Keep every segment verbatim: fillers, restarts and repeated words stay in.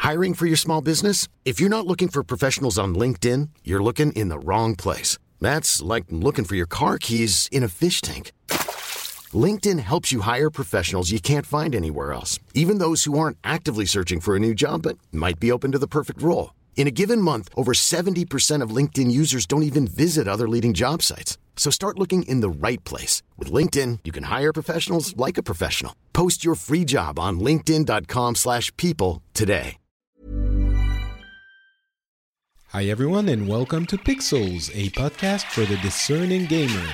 Hiring for your small business? If you're not looking for professionals on LinkedIn, you're looking in the wrong place. That's like looking for your car keys in a fish tank. LinkedIn helps you hire professionals you can't find anywhere else, even those who aren't actively searching for a new job but might be open to the perfect role. In a given month, over seventy percent of LinkedIn users don't even visit other leading job sites. So start looking in the right place. With LinkedIn, you can hire professionals like a professional. Post your free job on linkedin.com slash people today. Hi everyone and welcome to Pixels, a podcast for the discerning gamer.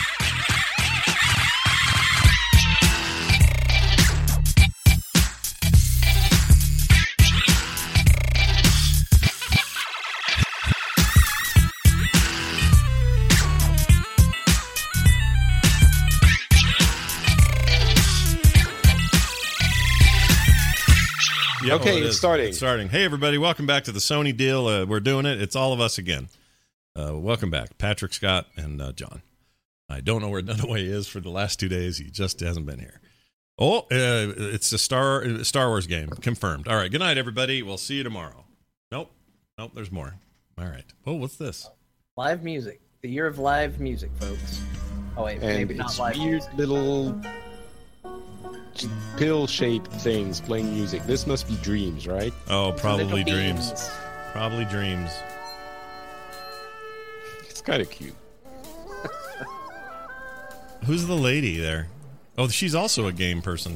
Yep. Okay, Oh, it it's is. starting. It's starting. Hey, everybody. Welcome back to the Sony deal. Uh, we're doing it. It's all of us again. Uh, welcome back. Patrick, Scott, and uh, John. I don't know where Dunaway is for the last two days. He just hasn't been here. Oh, uh, it's a Star Star Wars game. Confirmed. All right. Good night, everybody. We'll see you tomorrow. Nope. Nope. There's more. All right. Oh, what's this? Live music. The year of live music, folks. Oh, wait. And maybe it's not live weird music. little pill-shaped things playing music. This must be Dreams, right? Oh, probably Little dreams. beans. Probably dreams. It's kind of cute. Who's the lady there? Oh, she's also a game person.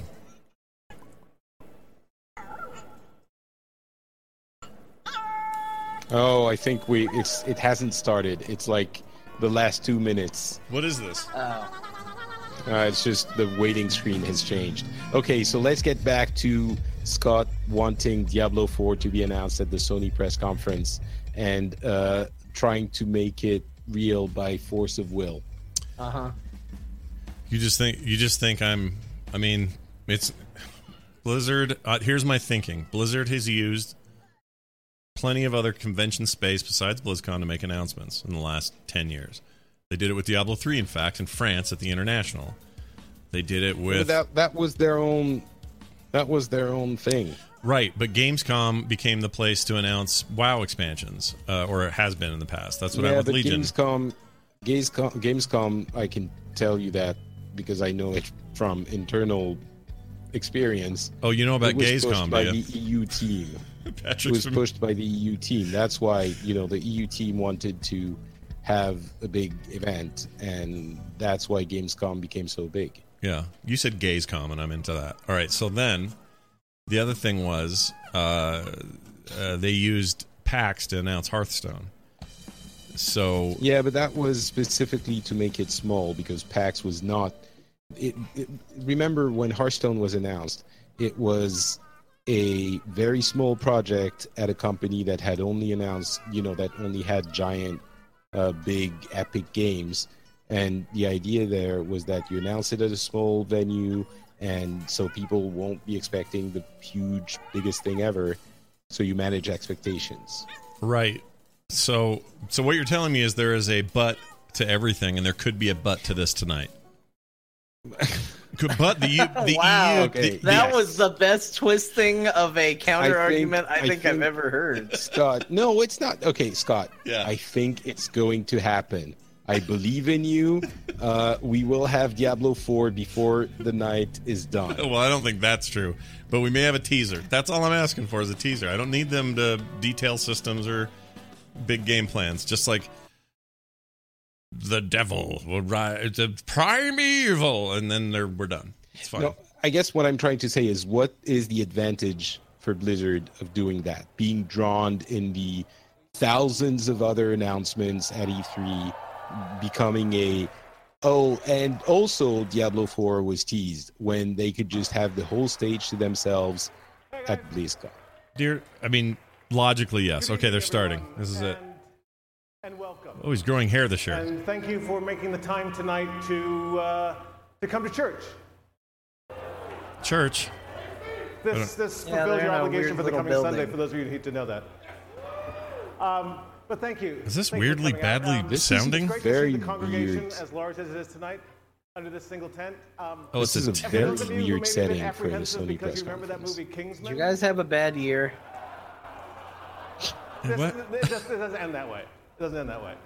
Oh, I think we it's it hasn't started. It's like the last two minutes. What is this? Oh. Uh, it's just the waiting screen has changed. Okay, so let's get back to Scott wanting Diablo four to be announced at the Sony press conference and uh, trying to make it real by force of will. Uh-huh. You just think you just think I'm I mean, it's Blizzard. Uh, here's my thinking. Blizzard has used plenty of other convention space besides BlizzCon to make announcements in the last ten years. They did it with Diablo three, in fact, in France at the International. They did it with that that was their own that was their own thing. Right, but Gamescom became the place to announce WoW expansions, uh, or it has been in the past. That's what yeah, happened but with Legion. Gamescom, Gamescom, Gamescom, I can tell you that because I know it from internal experience. Oh, you know about it was Gamescom, pushed by do the you? E U team. It Patrick's was from- pushed by the E U team. That's why, you know, the E U team wanted to have a big event, and that's why Gamescom became so big. Yeah, you said Gamescom, and I'm into that. All right, so then the other thing was uh, uh, they used PAX to announce Hearthstone. So Yeah, but that was specifically to make it small because PAX was not. It, it, remember when Hearthstone was announced, it was a very small project at a company that had only announced, you know, that only had giant, uh, big, epic games. And the idea there was that you announce it at a small venue, and so people won't be expecting the huge, biggest thing ever. So you manage expectations. right, so so what you're telling me is there is a but to everything, and there could be a but to this tonight. Could- But the U- the Wow. E U, Okay. the, That Yes. was the best twisting of a counter I think- argument I I think, I've think- ever heard. Scott, no, it's not. Okay, Scott. Yeah. I think it's going to happen. I believe in you. Uh, we will have Diablo four before the night is done. well, I don't think that's true, but we may have a teaser. That's all I'm asking for is a teaser. I don't need them to detail systems or big game plans. Just like the devil will rise, the primeval, and then they're, we're done. It's fine. No, I guess what I'm trying to say is, what is the advantage for Blizzard of doing that? Being drawn in the thousands of other announcements at E three, becoming a oh, and also Diablo four was teased when they could just have the whole stage to themselves at BlizzCon. Dear, I mean, logically, yes. Okay, they're starting. This is it. And welcome. Oh, he's growing hair this year. And thank you for making the time tonight to uh, to come to church. Church. This this Yeah, fulfills they're your in a obligation weird for the little coming building. Sunday. For those of you who need to know that. Um, but thank you. Is this Thank you for weirdly coming out. badly Um, This is sounding? It's great Very to see the congregation weird. as large as it is tonight under this single tent. Um, Oh, it's This is a a and for very those of you who weird may have been setting for the apprehensive Sony because press you remember that conference. movie Kingsman. Did you guys have a bad year? this, What? It, does, it doesn't end that way. It doesn't end that way.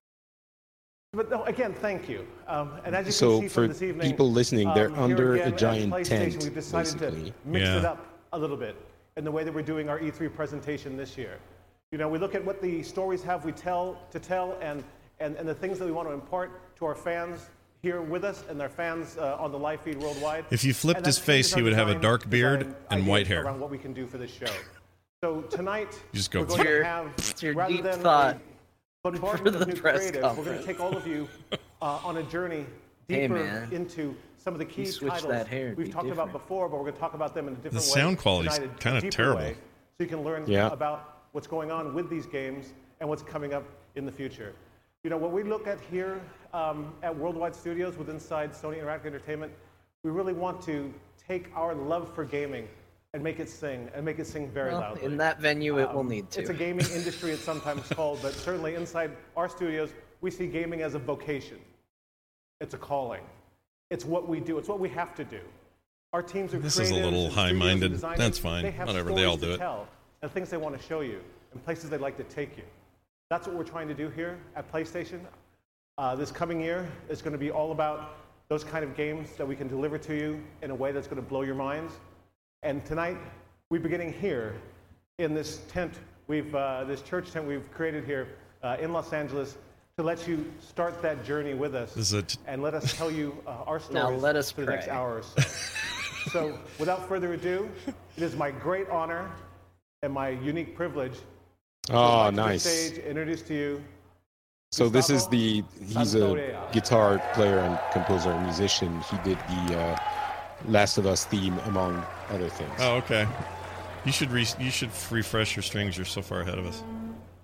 But no, again, thank you. Um, and as you So can see for from this evening, people listening, they're um, here under again a at giant PlayStation, tent, We've decided basically. to mix Yeah. it up a little bit in the way that we're doing our E three presentation this year. You know, we look at what the stories have we tell to tell, and and, and the things that we want to impart to our fans here with us and their fans uh, on the live feed worldwide. If you flipped And his that face, changes he our would have a design- dark beard design and ideas white hair. around what we can do for this show. So tonight, You just go, we're going Your- to have, it's your rather deep than thought a bombardment for of the new press creatives, we're going conference. to take all of you uh, on a journey Hey, deeper man. into some of the key You switch titles that hair, it'd we've be talked about different. before, but we're going to talk about them in a different way. sound quality's tonight, a kinda deeper terrible. way, so you can learn Yeah. about what's going on with these games and what's coming up in the future. You know, what we look at here um, at Worldwide Studios with inside Sony Interactive Entertainment, we really want to take our love for gaming and make it sing, and make it sing very Well, loudly. in that venue, it will Um, need to. It's a gaming industry, it's sometimes called, but certainly inside our studios, we see gaming as a vocation. It's a calling. It's what we do. It's what we have to do. Our teams are This is a creatives little and studios and high-minded. designers. That's fine. They have Whatever, stories they all to do it. tell and things they want to show you and places they'd like to take you. That's what we're trying to do here at PlayStation. Uh, this coming year is going to be all about those kind of games that we can deliver to you in a way that's going to blow your minds. And tonight, we're beginning here in this tent, we've uh, this church tent we've created here uh, in Los Angeles to let you start that journey with us This is a t- and let us tell you uh, our stories Now let us for the next pray. hour or so. So, without further ado, it is my great honor and my unique privilege to Oh, invite to the nice. stage, introduce to you. So this is Gustavo the, he's a Santorea. guitar player and composer and musician. He did the uh, Last of Us theme, among other things. Oh, okay. You should re- you should refresh your strings. You're so far ahead of us.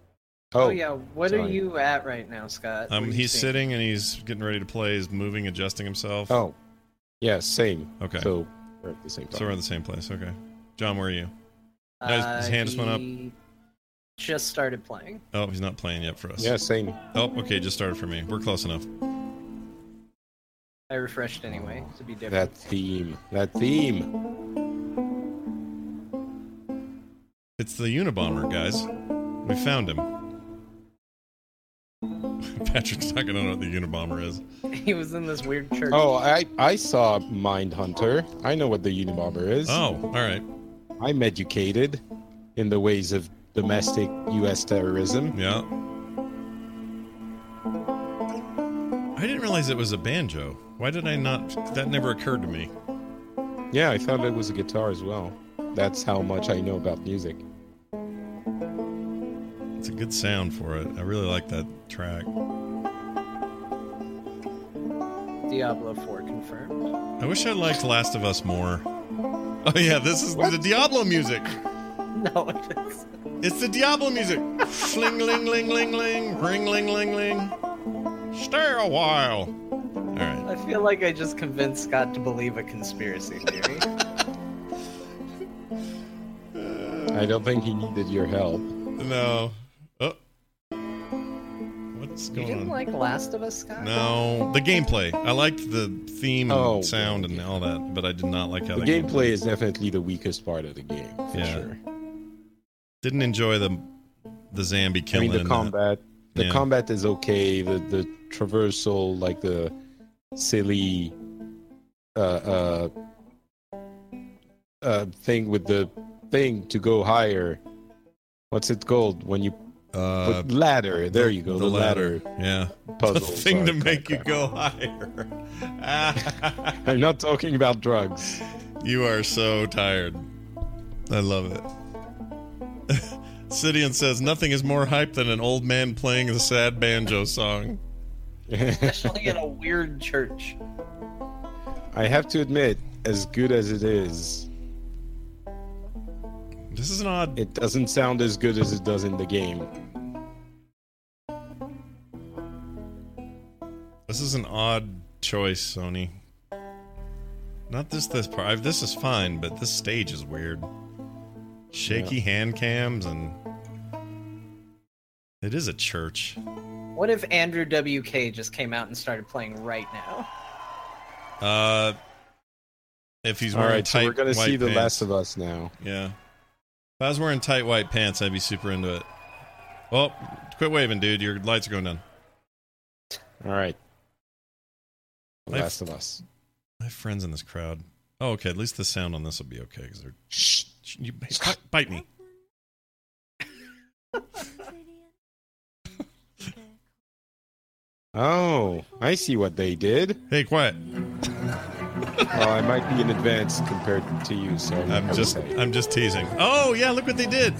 Oh, yeah. What are sorry. you at right now, Scott? What Um, are you he's seeing? sitting and he's getting ready to play. He's moving, adjusting himself. Oh, yeah, same. Okay. So we're at the same time. So we're in the same place. Okay. John, where are you? No, his- his Uh, hand just went up. he Just started playing. Oh, he's not playing yet for us. Yeah, same. Oh, okay. Just started for me. We're close enough. I refreshed anyway to be different. That theme. That theme. It's the Unabomber, guys. We found him. Patrick's not gonna know what the Unabomber is. He was in this weird church. Oh, I, I saw Mindhunter. I know what the Unabomber is. Oh, all right. I'm educated in the ways of domestic U S terrorism. Yeah. I didn't realize it was a banjo. Why did I not? That never occurred to me. Yeah, I thought it was a guitar as well. That's how much I know about music. It's a good sound for it. I really like that track. Diablo four confirmed. I wish I liked Last of Us more. Oh yeah, this is the Diablo music. No, it is. It's the Diablo music. Fling ling ling ling ling, ring ling ling ling. Stay a while. All right. I feel like I just convinced Scott to believe a conspiracy theory. I don't think he needed your help. No. Oh. What's You going didn't on? like Last of Us, Scott? No, the gameplay. I liked the theme and Oh. sound and all that, but I did not like how The the gameplay is definitely the weakest part of the game, for Yeah. sure. Didn't enjoy the the zombie I killing. mean, the and that. combat, the Yeah. combat is okay. The the traversal, like the silly, uh, uh, uh, thing with the thing to go higher. What's it called when you Uh, put ladder? There you go. the The, ladder. Yeah. puzzle. The thing to Sorry, make crap, you crap. go higher. I'm not talking about drugs. You are so tired. I love it. Sidian says nothing is more hype than an old man playing the sad banjo song. Especially in a weird church. I have to admit, as good as it is, This is an odd. it doesn't sound as good as it does in the game. This is an odd choice, Sony. Not this this part. I've, this is fine, but this stage is weird. Shaky Yeah. hand cams and it is a church. What if Andrew W K just came out and started playing right now? Uh, if he's All wearing right, so tight we're gonna white see The pants. Last of Us now. Yeah. If I was wearing tight white pants, I'd be super into it. Oh, quit waving, dude. Your lights are going down. All right. The I've- Last of Us. I have friends in this crowd. Oh, okay. At least the sound on this will be okay because they're. Shh. You bite, bite me. Oh, I see what they did. Hey, quiet. Well, I might be in advance compared to you, so I I'm would just, say. I'm just teasing. Oh yeah, look what they did.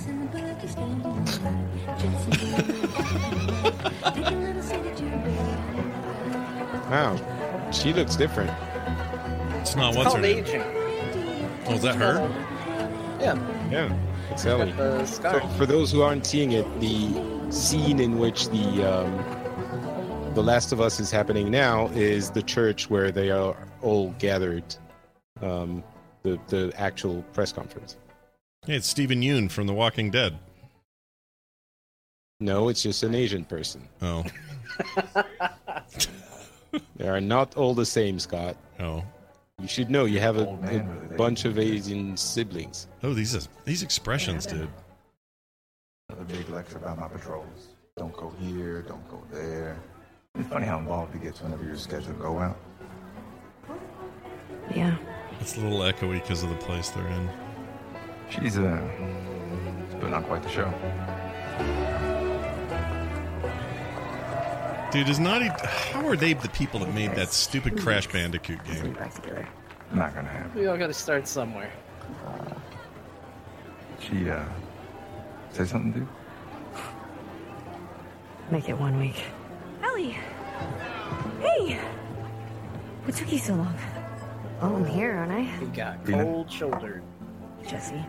Wow, she looks different. It's not It's what's her called name. aging. Oh, is that her? Yeah. Yeah, it's Ellie. Got the scar. So for those who aren't seeing it, the scene in which the um, the Last of Us is happening now is the church where they are all gathered. Um, the the actual press conference. Hey, it's Stephen Yeun from The Walking Dead. No, it's just an Asian person. Oh, They are not all the same, Scott. oh, You should know you have a, Old man, a really. bunch of Asian siblings. oh! These is, these expressions, dude. A big lecture about my patrols. Don't go here, don't go there. It's funny how involved it gets whenever you're scheduled to go out. Yeah. It's a little echoey because of the place they're in. She's uh, putting on quite the show. Dude, is Naughty? How are they the people that made that stupid Crash Bandicoot game? Sleep back together. Not gonna happen. We all got to start somewhere. She uh, say something, dude. Make it one week. Ellie! Hey! What took you so long? Oh, I'm here, aren't I? We got Dina? cold shoulder. Jesse.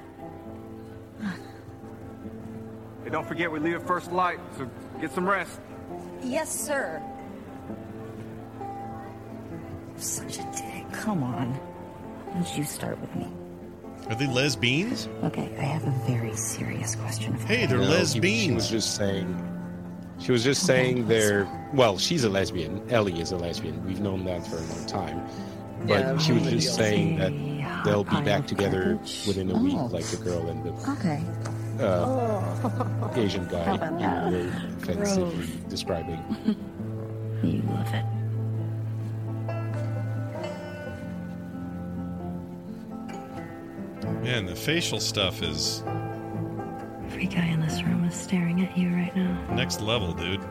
Hey, don't forget we leave at first light, so get some rest. Yes, sir. Such a dick. Come on. Why don't you start with me? Are they lesbians? Okay, I have a very serious question for Hey, you. they're No, he- lesbians. She was just saying. She was just saying they're. Well, she's a lesbian. Ellie is a lesbian. We've known that for a long time. But Yeah, she was maybe just I'll saying that say they'll be hot back pile together garbage. within a week, Oh. like the girl and the Okay. uh, Asian guy How about that? you were offensively describing. You love it. Man, the facial stuff is Every guy in this room is staring at you right now. next level, dude.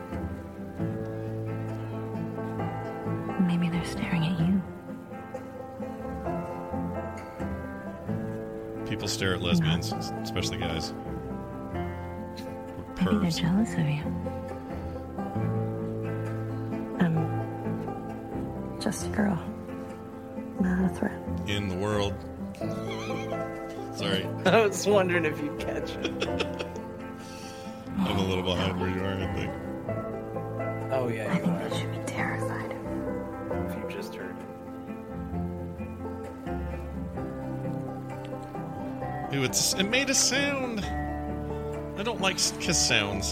Maybe they're staring at you. People stare at lesbians, especially guys. Maybe they're Pervs. jealous of you. I'm just a girl. Not a threat. In the world. Sorry, I was wondering if you'd catch it. I'm a little behind where you are, I think. Oh yeah, I you think are. they should be terrified. If you just heard it. Ew, it's, it made a sound. I don't like s- kiss sounds.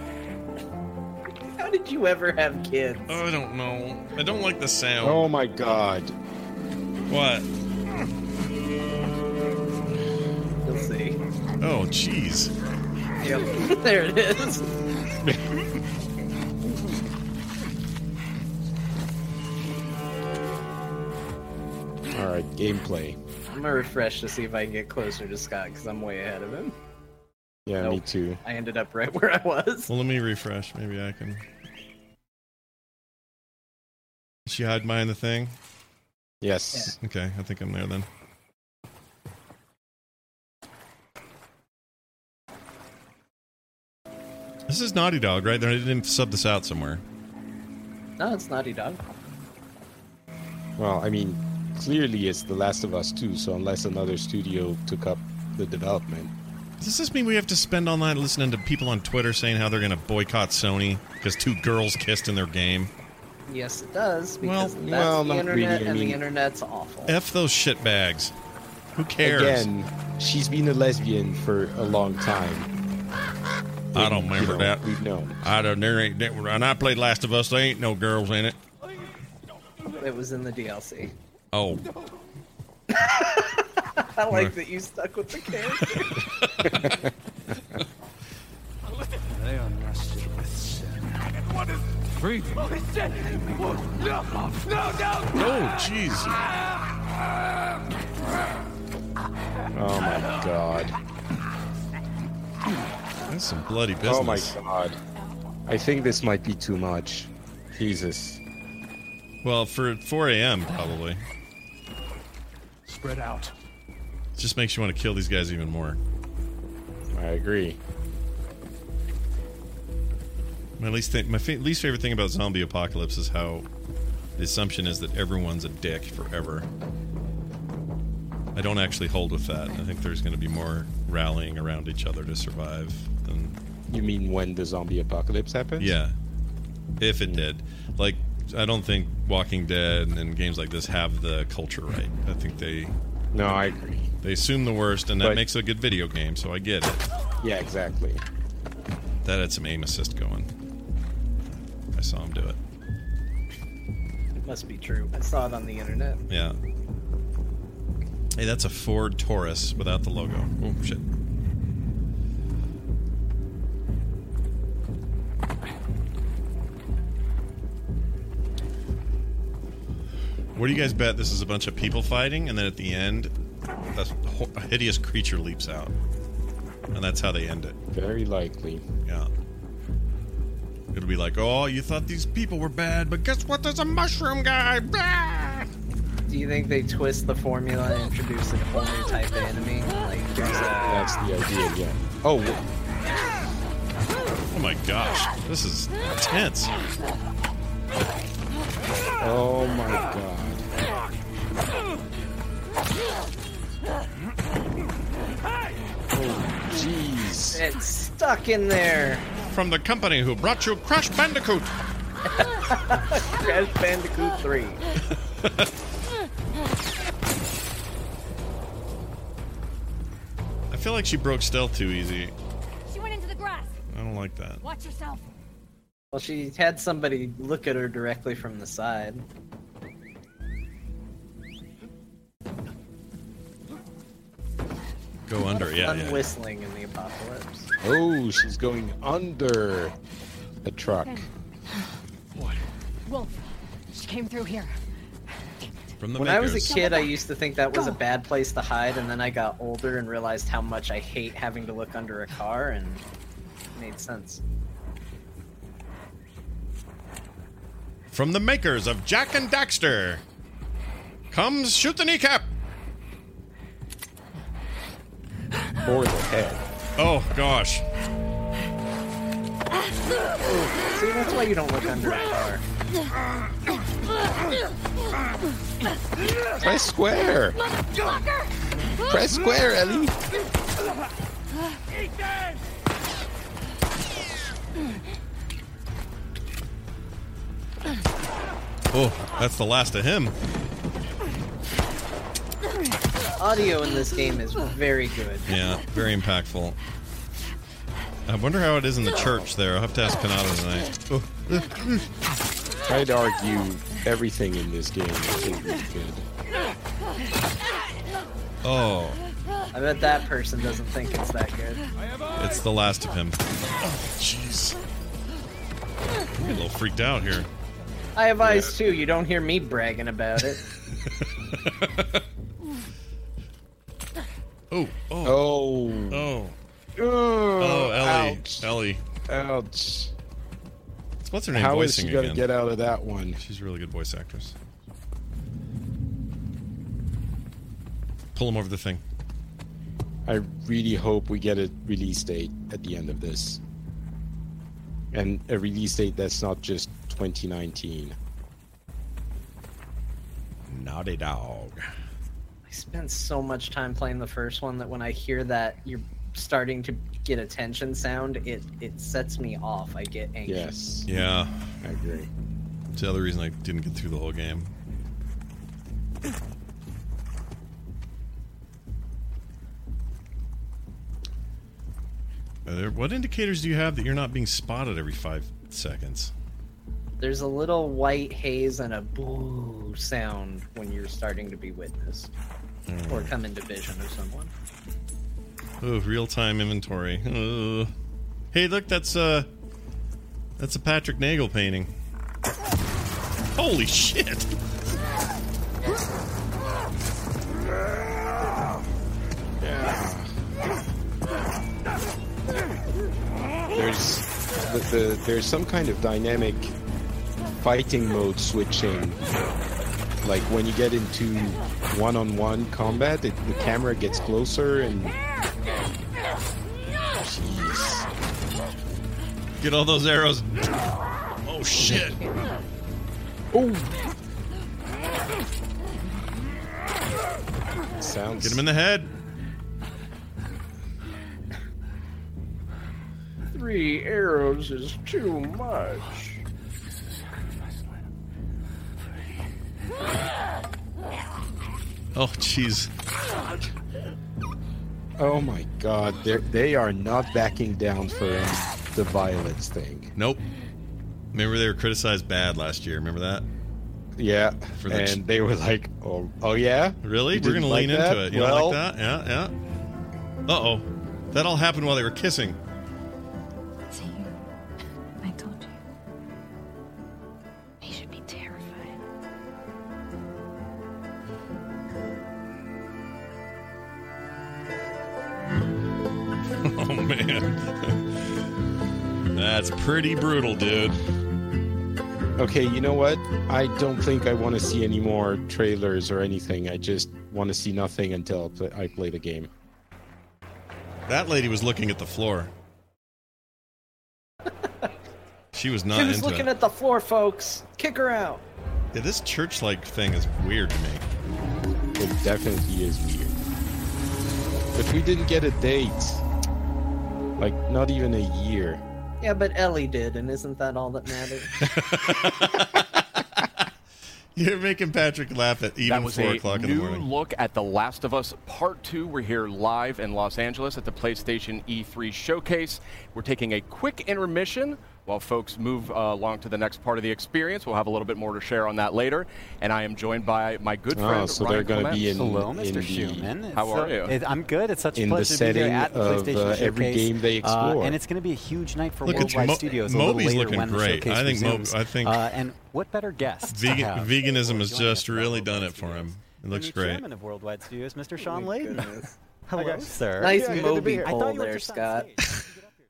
How did you ever have kids? Oh, I don't know. I don't like the sound. Oh my god. What? You'll see. Oh, jeez. Yep. There it is. Alright, gameplay. I'm gonna refresh to see if I can get closer to Scott because I'm way ahead of him. Yeah, me Nope. too. I ended up right where I was. Well, let me refresh. Maybe I can. Did she hide behind the thing? Yes. Okay, I think I'm there then. This is Naughty Dog, right? They didn't sub this out somewhere. No, it's Naughty Dog. Well, I mean, clearly it's The Last of Us two, so unless another studio took up the development. Does this mean we have to spend all night listening to people on Twitter saying how they're going to boycott Sony because two girls kissed in their game? Yes, it does. Because Well, that's well, the not internet, really, I and mean- the internet's awful. F those shitbags. Who cares? Again, she's been a lesbian for a long time. I don't And, remember you know, that. We've known. I don't. There ain't. There, when I played Last of Us, there ain't no girls in it. It was in the D L C. Oh, I like that you stuck with the character. They are not. breathing. Oh, shit! Oh, no! No, no! Oh, jeez. Oh my god. That's some bloody business. Oh my god. I think this might be too much. Jesus. Well, for four a.m. probably. Spread out. It just makes you want to kill these guys even more. I agree. My least th- my fa- least favorite thing about zombie apocalypse is how the assumption is that everyone's a dick forever. I don't actually hold with that. I think there's going to be more rallying around each other to survive than... You mean when the zombie apocalypse happens? Yeah. If it did. Like, I don't think Walking Dead and games like this have the culture right. I think they... No, I agree. They assume the worst, and that But- makes a good video game, so I get it. Yeah, exactly. That had some aim assist going. I saw him do it. It must be true. I saw it on the internet. Yeah. Hey, that's a Ford Taurus without the logo. Oh, shit. What do you guys bet this is a bunch of people fighting, and then at the end, a, ho- a hideous creature leaps out? And that's how they end it. Very likely. Yeah. It'll be like, oh, you thought these people were bad, but guess what? There's a mushroom guy! Blah! Do you think they twist the formula and introduce a whole new type of enemy? Like, there's a... That's the idea, yeah. Oh, Oh my gosh. This is intense. oh my god. Oh, jeez. It's stuck in there. From the company who brought you Crash Bandicoot. Crash Bandicoot three. I feel like she broke stealth too easy. She went into the grass. I don't like that. Watch yourself. Well, she had somebody look at her directly from the side. Go under, yeah, Fun yeah. whistling in the apocalypse. Oh, she's going under the truck. What? Wolf. She came through here. From the When I was a makers. kid, I used to think that was a bad place to hide, and then I got older and realized how much I hate having to look under a car, and it made sense. From the makers of Jack and Daxter comes Shoot the Kneecap. Or the head. Oh gosh. See, that's why you don't look under a car. Press square. Press square, Ellie. Oh, that's the last of him. Audio in this game is very good. Yeah, very impactful. I wonder how it is in the church there. I'll have to ask Kanata tonight. Oh. I'd argue everything in this game is really good. Oh, I bet that person doesn't think it's that good. it's the last of him. Oh, jeez. I'm getting a little freaked out here. I have eyes too. You don't hear me bragging about it. Oh, oh, Oh. oh. Oh, Oh, Ellie. ouch. Ellie. Ouch. What's her name How is voicing she going to again? get out of that one? She's a really good voice actress. Pull him over the thing. I really hope we get a release date at the end of this. And a release date that's not just twenty nineteen. Naughty Dog. I spent so much time playing the first one that when I hear that you're starting to get attention sound, it, it sets me off. I get anxious. Yes, Yeah. I agree. It's the other reason I didn't get through the whole game. Are there, what indicators do you have that you're not being spotted every five seconds? There's a little white haze and a boo sound when you're starting to be witnessed Mm. or come into vision of someone. Oh, real-time inventory. Uh. Hey, look, that's uh, that's a Patrick Nagel painting. Holy shit! Yeah. There's the, the there's some kind of dynamic fighting mode switching. Like when you get into one-on-one combat, it, the camera gets closer and. Jeez. Get all those arrows. Oh shit! Oh. Sounds. Get him in the head. Three arrows is too much. Oh jeez. Oh my god, they they are not backing down for the violence thing. Nope. Remember they were criticized bad last year. Remember that? Yeah, For the and they were like, "Oh, oh yeah, Really? You We're gonna didn't lean like that? into it. You well, don't like that? Yeah, yeah. Uh oh. That all happened while they were kissing. See, I told you. He should be terrified. Oh man. That's pretty brutal, dude. Okay, you know what? I don't think I want to see any more trailers or anything. I just want to see nothing until I play the game. That lady was looking at the floor. She was not She was into looking it. at the floor, folks. Kick her out. Yeah, this church-like thing is weird to me. It definitely is weird. But we didn't get a date. Like, not even a year. Yeah, but Ellie did, and isn't that all that matters? You're making Patrick laugh at even That was four a o'clock in the new morning. look at The Last of Us Part two. We're here live in Los Angeles at the PlayStation E three Showcase. We're taking a quick intermission while folks move uh, along to the next part of the experience. We'll have a little bit more to share on that later. And I am joined by my good friend, Oh, so Ryan they're going to be in, Hello, in Mister the, Schumann. It's How are so- you? It, I'm good. It's such a in the pleasure to be here setting at the of PlayStation uh, Showcase. every game they Uh, explore. and it's going to be a huge night for Look at Worldwide Mo- Studios. A Moby's little later looking when the great. showcase I think Mo- resumes. I think- Uh, and what better guests? to Vegan, have veganism for has joining us just for really Worldwide done it for him. Studios. It looks the great. Chairman of Worldwide Studios, Mister Sean my Layden. goodness. Hello, guys. sir. Nice Yeah, good to be Moby here. I pull thought you were there, just on Scott. stage.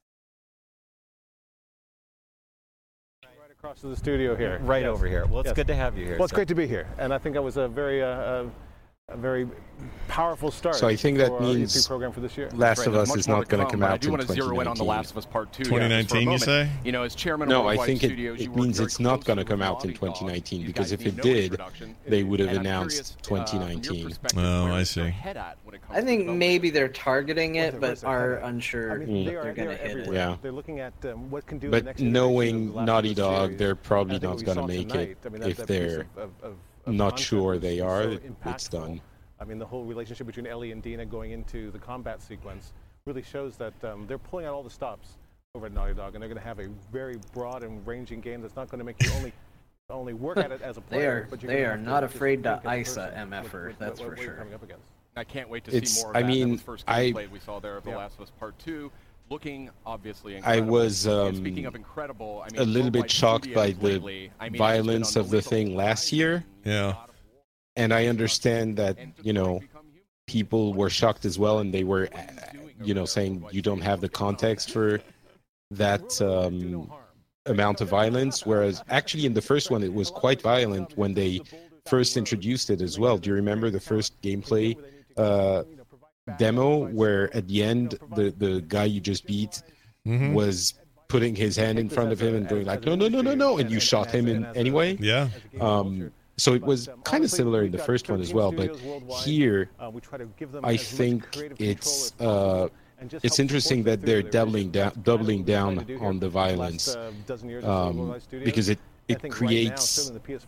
Right across to the studio here. Right Yes. over here. Well, it's Yes. good to have you here. Well, it's sir. great to be here, and I think that was a very, uh, uh, a very powerful start. So I think that for our E three means program for this year. Last Right, of there's Us much is more not going to come, come but I out do in want to zero in on The twenty Last of Us Part two. twenty yeah, just for a nineteen, you moment. say? You know, as chairman No, of I Worldwide think it, Studios, you it work means very it's not closely going to with come out Naughty in Dog. twenty nineteen, You because guys if need it no did, introduction. they would have And I'm announced curious, uh, twenty from your nineteen. perspective, Oh, where I they're see. head at when it comes I to think development. maybe they're targeting Where's it, it- but where's it are headed? unsure I mean, if they are, they're going to they are hit it. everywhere. Yeah. They're looking at um, what can do in the But next iteration knowing of the Last Naughty of Us Dog, series. they're probably I think not what we going to saw make tonight, it. I mean, that- If that piece they're of- of- of- of not concept sure was- they was are, so it- it's impactful. done. I mean, the whole relationship between Ellie and Dina going into the combat sequence really shows that um, they're pulling out all the stops over at Naughty Dog, and they're going to have a very broad and ranging game that's not going to make you only only work at it as a player. They are but you're they gonna are have to not just afraid to think as a ice a person M F with- er, with that's what for you're sure. coming up against. I can't wait to It's- see more of I that. That mean, was first game I- played we saw there of The Yeah. Last of Us Part two, looking obviously I incredible. was And um, speaking of incredible, I mean, a little bit Worldwide shocked by Studios the lately, I mean, violence it's been of on the Lethal thing last year. Yeah. And I understand that, you know, people were shocked as well, and they were, uh, you know, saying you don't have the context for that um, amount of violence. Whereas actually in the first one, it was quite violent when they first introduced it as well. Do you remember the first gameplay uh, demo where at the end, the, the guy you just beat Mhm. was putting his hand in front of him and going like, no, no, no, no, no, and you shot him in anyway? Yeah. Um, so it was kind of similar in the first one as well, but here I think it's uh, it's interesting that they're doubling down, doubling down on the violence, um, because it it creates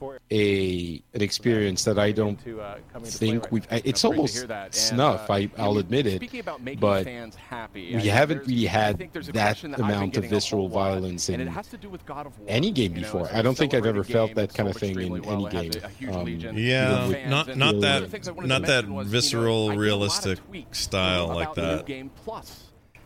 a an experience that I don't think we've. It's almost snuff. I I'll admit it, but we haven't really had that amount of visceral violence in any game before. I don't think I've ever felt that kind of thing in any game. Um, Yeah, with- not not that not that visceral, realistic style like that.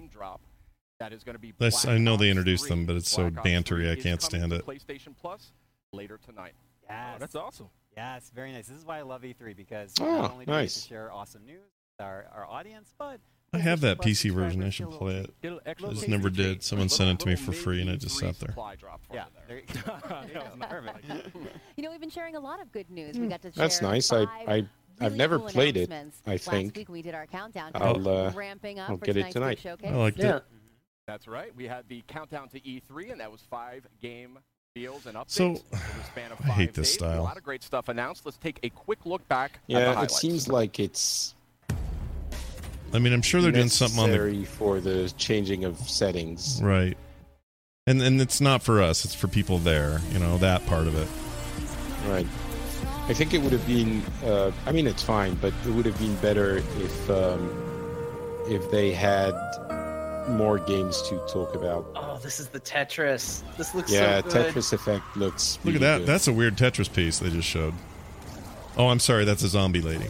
game drop. That is going to be. That's, Black I know Ops they introduced three. them, but it's so Black Ops bantery, three I is can't coming stand to it. PlayStation Plus later tonight. Yes. Oh, that's awesome. Yeah, it's very nice. This is why I love E three, because Oh, not only do we get nice. to share awesome news with our, our audience, but I have that P C version. I should play it. Little extra I just little never tasty did. treat. Someone Little- sent it to me little for free, and mini it just E three sat there. supply drop for yeah, you there you go. That was perfect. You know, we've been sharing a lot of good news. We got to share That's nice. I, five I, I've really never cool played it, announcements. I Last think. week we did our countdown. I'll, uh, ramping up I'll for get it tonight's tonight. big showcase. I liked Yeah. it. That's right. We had the countdown to E three, and that was five game deals and updates. So, over the span of I hate five this days. style. A lot of great stuff announced. Let's take a quick look back at the Yeah, it highlights. seems like it's I mean, I'm sure they're doing something on the necessary for the changing of settings. right, and and it's not for us. It's for people there. You know, that part of it. Right. I think it would have been. Uh, I mean, it's fine, but it would have been better if um, if they had more games to talk about. Oh, this is the Tetris. This looks Yeah, so good. Tetris Effect looks. Look really at that. good. That's a weird Tetris piece they just showed. Oh, I'm sorry. That's a zombie lady.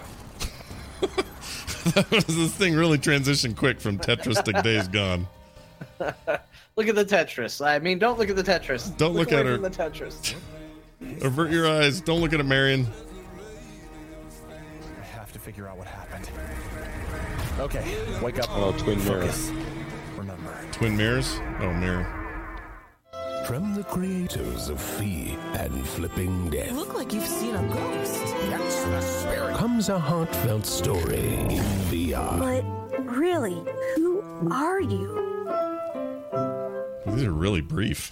This thing really transitioned quick from Tetris to Days Gone. Look at the Tetris. I mean, don't look at the Tetris. Don't look away at her. from the Tetris. Avert your eyes. Don't look at it, Marion. I have to figure out what happened. Okay, wake up. Oh, twin mirror. Focus. Remember. Twin mirrors? Oh, mirror. From the creators of Fee and Flipping Death. Look like you've seen a ghost. That's the spirit. Comes a heartfelt story in V R. But really, who are you? These are really brief.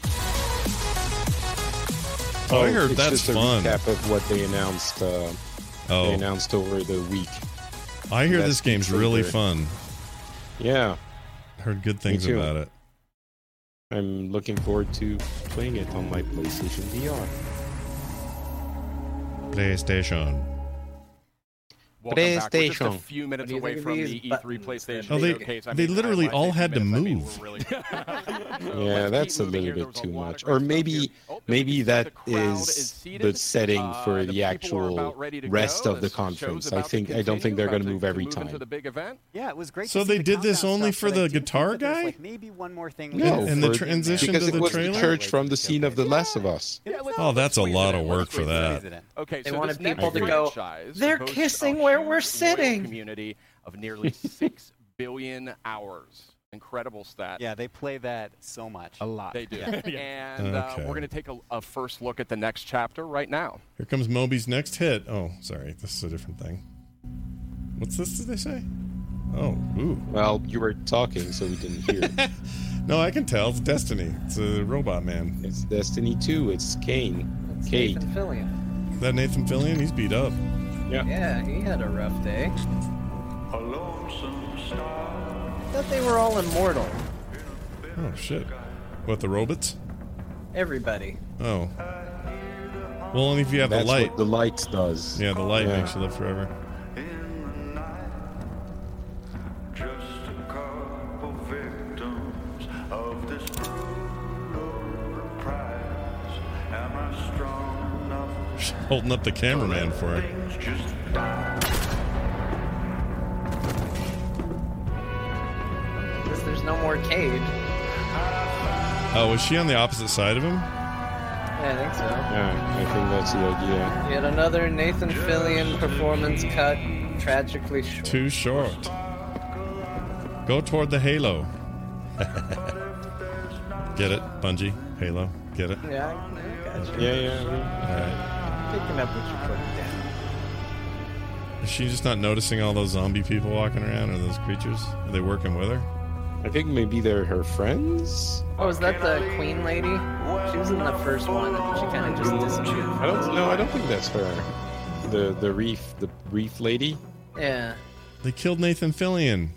Oh, Oh, I heard it's that's just a fun. recap of what they announced. Uh, Oh. They announced over the week. I hear That's this game's the really trigger. fun. Yeah, Heard good things too. about it. I'm looking forward to playing it on my PlayStation V R. PlayStation. Welcome back. We're just a PlayStation. few minutes What do you away think of from these the E three buttons? PlayStation Oh, they- showcase. I they mean, literally I all had to minutes, I mean, move. we're really- Yeah, that's a keep moving little here. bit There was a too lot of much. great Or stuff maybe, here. Oh, maybe the that crowd is seated. the setting Uh, for the the people are actual about ready to rest go. of the This show's conference. I about to think I don't think continue, they're going about to move to every move into time. the big event. Yeah, it was great. So to see they the did this countdown only stuff, for but the I do think guitar that there's, guy? like, maybe one more thing. No, And the for- transition because to the it was trailer? the church from the scene of The Last of Us. Yeah, let's- Oh, that's a let's lot squeeze it of in. work Let's for squeeze it in. that. Okay, They so wanted this next people to go, franchise "They're boasts kissing a where we're loyal sitting." Community of nearly six billion hours. Incredible stat. Yeah, they play that so much. A lot. They do. And uh, Okay. we're going to take a, a first look at the next chapter right now. Here comes Moby's next hit. Oh, sorry. This is a different thing. What's this, did they say? Oh, ooh. Well, you were talking, so we didn't hear. No, I can tell. It's Destiny. It's a robot man. It's Destiny two. It's Kane. It's Cade. Nathan Fillion. Is that Nathan Fillion? He's beat up. Yeah, he had a rough day. I thought they were all immortal. Oh, shit. What, the robots? Everybody. Oh. Well, only if you have That's the light. what the light does. Yeah, the light Yeah. makes you live forever. Holding up the cameraman for it. Guess there's no more Cade. Oh, was she on the opposite side of him? Yeah, I think so. Yeah, I think that's the idea. Yet another Nathan Fillion performance cut tragically short. Too short. Go toward the halo. Get it, Bungie? Halo. Get it? Yeah, I got you. Yeah, yeah. All right. Picking up what you put down. Is she just not noticing all those zombie people walking around, or those creatures? Are they working with her? I think maybe they're her friends. Oh, is that the Queen lady? She was in the first one, and she kind of just disappeared. I don't know. I don't think that's her. The the reef the reef lady. Yeah. They killed Nathan Fillion.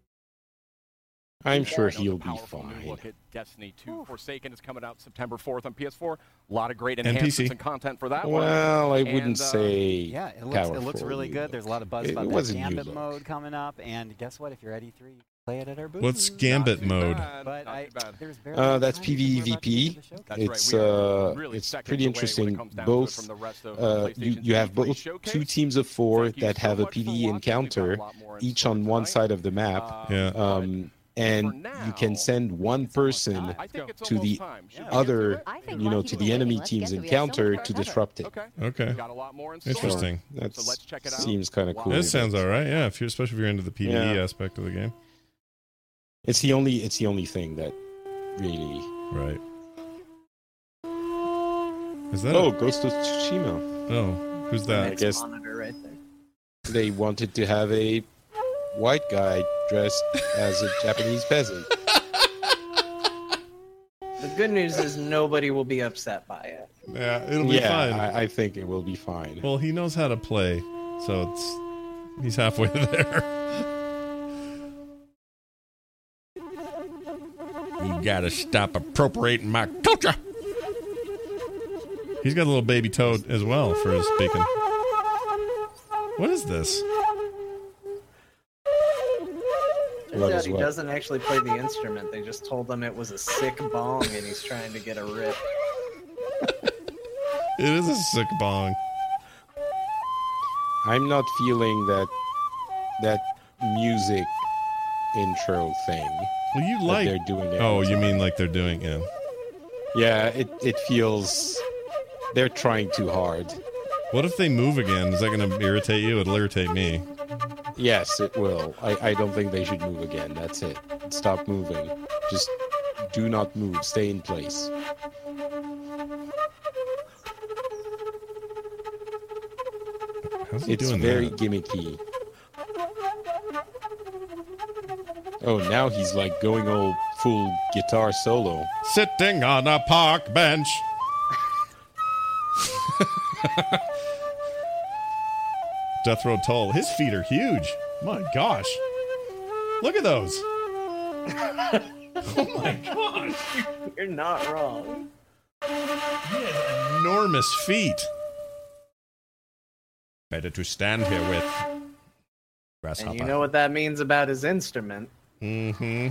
I'm sure You know, he'll the be powerful new fine. Look at Destiny two Forsaken is coming out September fourth on P S four. A lot of great And P C. enhancements and content for that one. Well, I And, wouldn't uh, say. Yeah, it looks, it looks powerful really new good. look. There's a lot of buzz It about that wasn't new Gambit look. mode coming up. And guess what? If you're at E three, play it at our booth. What's Gambit Not too mode? bad, But not I, too bad. there's barely Uh, any that's time before we're about to get to PvP. the showcase. That's It's right. We are uh, really it's seconds pretty away when it interesting. comes down to it Both from the rest of uh, you PlayStation's you have E three both showcase. two teams of four Thank you that so have a much for PvE watching. We've got a encounter, lot more in each store on one tonight. side of the map. Uh, Yeah. Um, and you can send one person to the other, you know, to the enemy team's encounter to disrupt it. Okay. Interesting. So that seems kind of cool. That sounds all right. Yeah, if you're, especially if you're into the PvE Yeah. aspect of the game. It's the only. It's the only thing that really. Right. Is that? Oh, a- Ghost of Tsushima. Oh, who's that? I guess Monitor right there. they wanted to have a white guy dressed as a Japanese peasant. The good news is nobody will be upset by it. Yeah, it'll be yeah, fine. I, I think it will be fine. Well, he knows how to play, so it's he's halfway there. You gotta stop appropriating my culture. He's got a little baby toad as well for his speaking. What is this? What Turns out is he what? doesn't actually play the instrument. They just told him it was a sick bong and he's trying to get a rip. It is a sick bong. I'm not feeling that that music intro thing. Well, you that like they're doing it. Oh, you mean like they're doing yeah. Yeah, it it feels they're trying too hard. What if they move again? Is that going to irritate you? It'll irritate me. Yes, it will. I, I don't think they should move again. That's it. Stop moving. Just do not move. Stay in place. How's he It's doing very that? gimmicky. Oh, now he's like going all full guitar solo. Sitting on a park bench. Death Row Toll. His feet are huge. My gosh. Look at those. Oh my gosh. You're not wrong. He has enormous feet. Better to stand here with Grasshopper. And you know what that means about his instrument. Mm-hmm.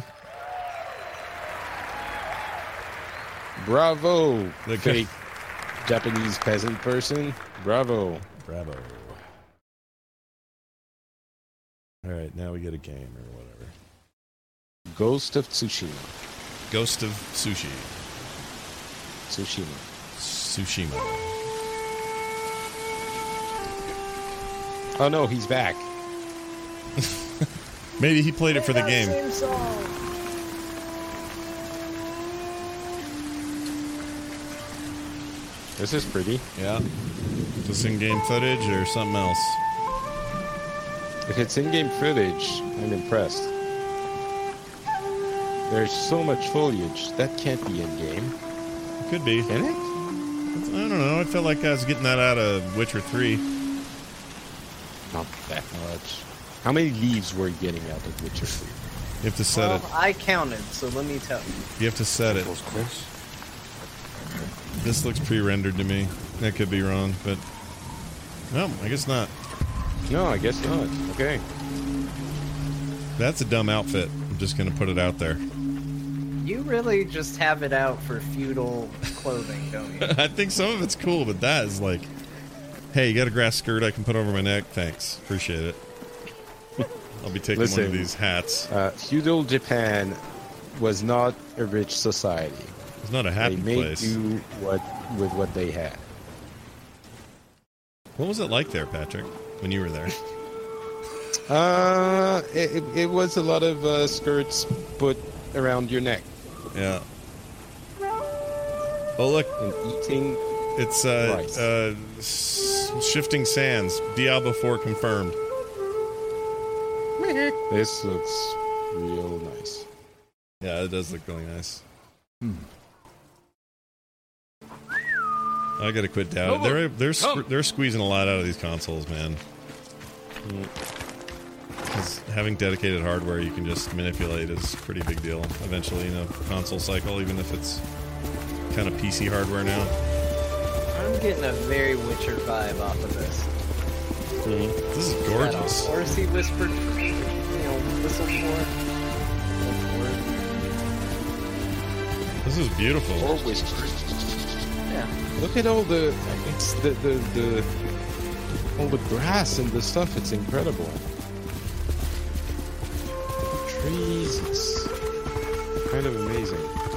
Bravo, The fake Japanese peasant person. Bravo. Bravo. All right, now we get a game or whatever. Ghost of Tsushima. Ghost of Sushi. Tsushima. Tsushima. Oh no, he's back. Maybe he played it for the game. Same song. This is pretty. Yeah. Is this in-game footage or something else? If it's in-game footage, I'm impressed. There's so much foliage. That can't be in-game. It could be. Can it? I don't know. I felt like I was getting that out of Witcher three. Not that much. How many leaves were you getting out of Witcher three? You have to set Well, it. I counted, so let me tell you. You have to set it. This looks pre-rendered to me. That could be wrong, but no, I guess not. No, I guess not. Okay. That's a dumb outfit. I'm just gonna put it out there. You really just have it out for feudal clothing, don't you? I think some of it's cool, but that is like, hey, you got a grass skirt I can put over my neck? Thanks, appreciate it. I'll be taking Listen, one of these hats. Uh, feudal Japan was not a rich society. It's not a happy they made place. do what with what they had. What was it like there, Patrick, when you were there? Uh, it, it, it was a lot of uh, skirts put around your neck. Yeah. Oh look, and eating. It's uh, rice. uh, s- Shifting Sands. Diablo four confirmed. This looks real nice. Yeah, it does look really nice. Hmm. I gotta quit doubting. They're they're sque- they're squeezing a lot out of these consoles, man. Because having dedicated hardware you can just manipulate is a pretty big deal. Eventually, in a console cycle, even if it's kind of P C hardware now. I'm getting a very Witcher vibe off of this. Mm-hmm. This is gorgeous. Or is he whispered, you know, whistled for? This is beautiful. Or whispered. Yeah. Look at all the it's the, the the all the grass and the stuff. It's incredible. The trees. It's kind of amazing.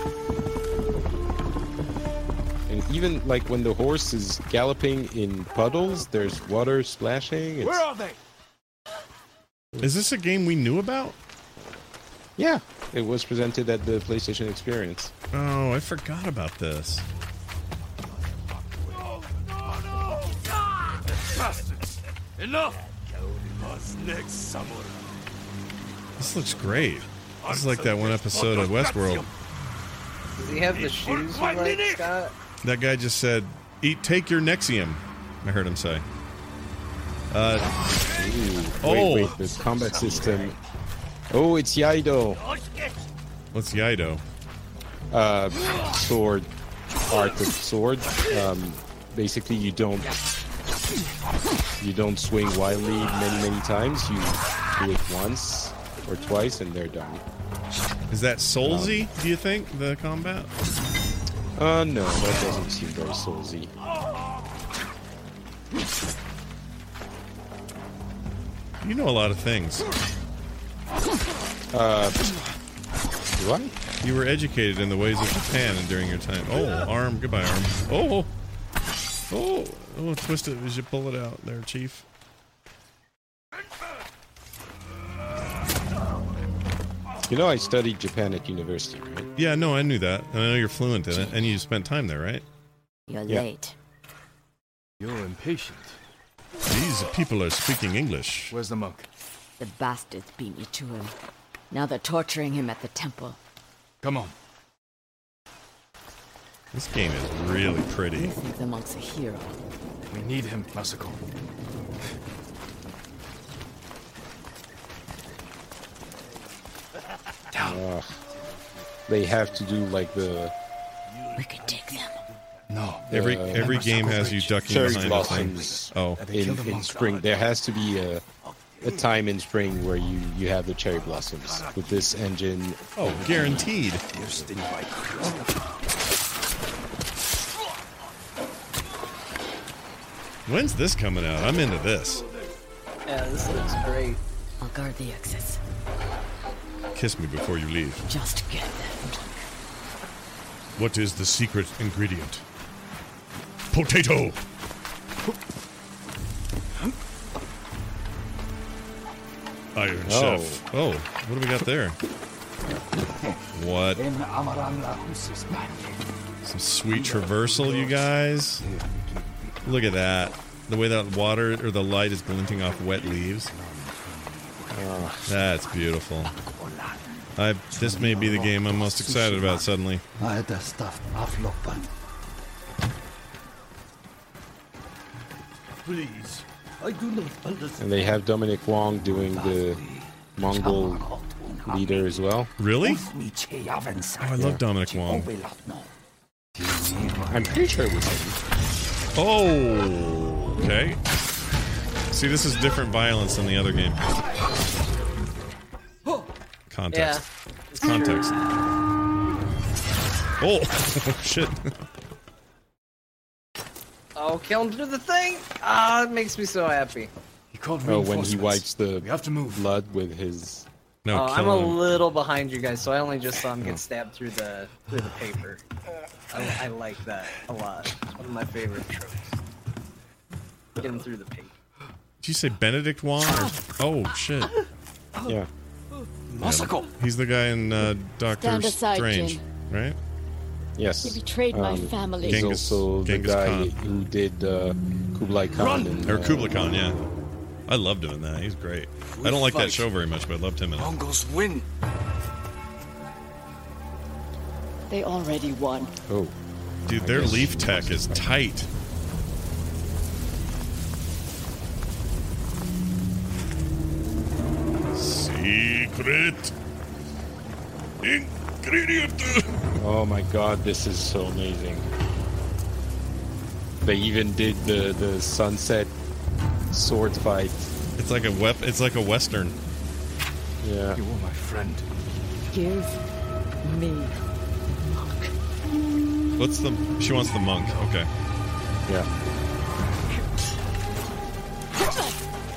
And even like when the horse is galloping in puddles, there's water splashing. It's... Where are they? Is this a game we knew about? Yeah, it was presented at the PlayStation Experience. Oh, I forgot about this. No, no, no! Ah! Bastards! Enough! What's next, samurai? This looks great. This is like that one episode of Westworld. Does he have the shoes you like, Scott? That guy just said, "Eat, take your Nexium." I heard him say. Uh, Ooh, oh, wait, wait, the combat system. Oh, it's Yaido. What's Yaido? Uh, sword, art of sword. Um, basically, you don't you don't swing wildly many many times. You do it once or twice, and they're done. Is that Soulsy? Um, do you think the combat? Uh, no, that doesn't seem very Soulsy. You know a lot of things. Uh, do I? You were educated in the ways of Japan and during your time. Oh, arm. Goodbye, arm. Oh. Oh. Oh, twist it as you pull it out there, Chief. You know I studied Japan at university, right? Yeah, no, I knew that. And I know you're fluent in it. And you spent time there, right? You're yeah. late. You're impatient. These people are speaking English. Where's the monk? The bastards beat me to him. Now they're torturing him at the temple. Come on. This game is really pretty. You think the monk's a hero? We need him, Masako. Uh, they have to do like the. We could take them. No. Every uh, every game has you ducking cherry behind blossoms. Oh, in, in spring there has to be a a time in spring where you you have the cherry blossoms with this engine. Oh, guaranteed. When's this coming out? I'm into this. Yeah, this looks great. I'll guard the exits. Kiss me before you leave. Just get that. What is the secret ingredient? Potato! Iron Oh. Chef. Oh, what do we got there? What? Some sweet traversal, you guys. Look at that. The way that water or the light is glinting off wet leaves. Oh, that's beautiful. I, this may be the game I'm most excited about suddenly. Please, I do not understand. And they have Dominic Wong doing the Mongol leader as well. Really? Oh, I love Dominic Wong. I'm pretty sure it was him. Oh, okay. See, this is different violence than the other game. Context. Yeah. Context. Oh, shit. Oh, kill him through the thing! Ah, it makes me so happy. He called Oh, when he reinforcements. wipes the We have to move. blood with his. No, oh, kill I'm a him. little behind you guys, so I only just saw him get stabbed through the through the paper. I, I like that a lot. One of my favorite tropes. Get him through the paper. Did you say Benedict Wong? Or, oh, shit. Yeah. Masako! He's the guy in uh, Doctor Stand aside, Strange, Jin. right? Yes. He betrayed my Um, family. He's Genghis- also the Genghis guy Khan. who did uh, Kublai Khan. Run! And, Or uh, Kublai Khan, yeah. I loved him in that. He's great. I don't like that fight. show very much, but I loved him in it. Mongols win. They already won. Oh. Dude, their leaf tech is tight. Secret ingredient. Oh my god, this is so amazing. They even did the, the sunset sword fight. It's like a wep- It's like a western. Yeah. You were my friend. Give me. What's the? She wants the monk. Okay. Yeah.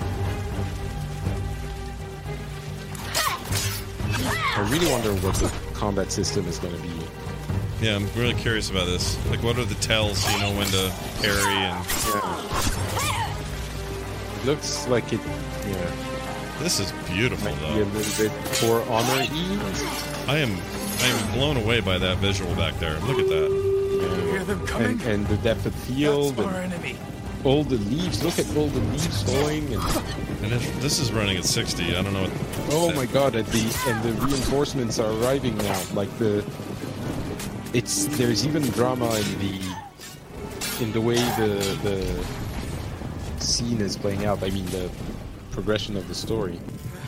I really wonder what the combat system is going to be. Yeah, I'm really curious about this. Like, what are the tells, you know, when to parry and... Yeah. It looks like it, yeah. This is beautiful, Might though. be a little bit For Honor-y. I am, I am blown away by that visual back there. Look at that. Yeah. Hear them coming? And, and the depth of field. That's our and enemy. all the leaves. Look at all the leaves going. And, And if this is running at sixty, I don't know what... oh my god, and the, and the reinforcements are arriving now. Like the... It's there's even drama in the in the way the the scene is playing out. I mean the progression of the story.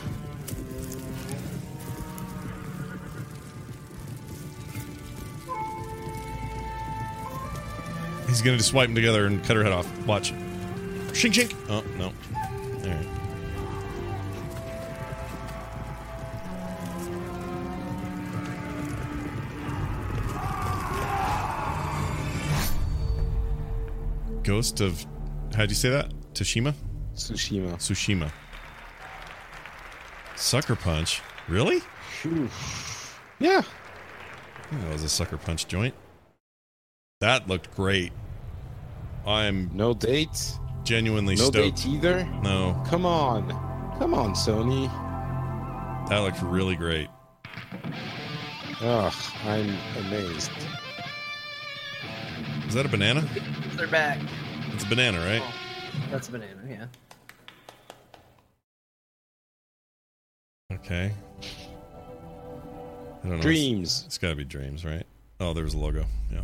He's gonna just swipe them together and cut her head off. Watch. Shink shink. Oh no. All right. Ghost of, how'd you say that? Tsushima? Tsushima. Tsushima. Sucker Punch? Really? Yeah. I think that was a Sucker Punch joint. That looked great. I'm no dates. Genuinely no stoked. No dates either. No. Come on, come on, Sony. That looked really great. Ugh, I'm amazed. Is that a banana? They're back. It's a banana, right? Oh, that's a banana, yeah. Okay. I don't know. Dreams. It's, it's got to be Dreams, right? Oh, there was a logo. Yeah.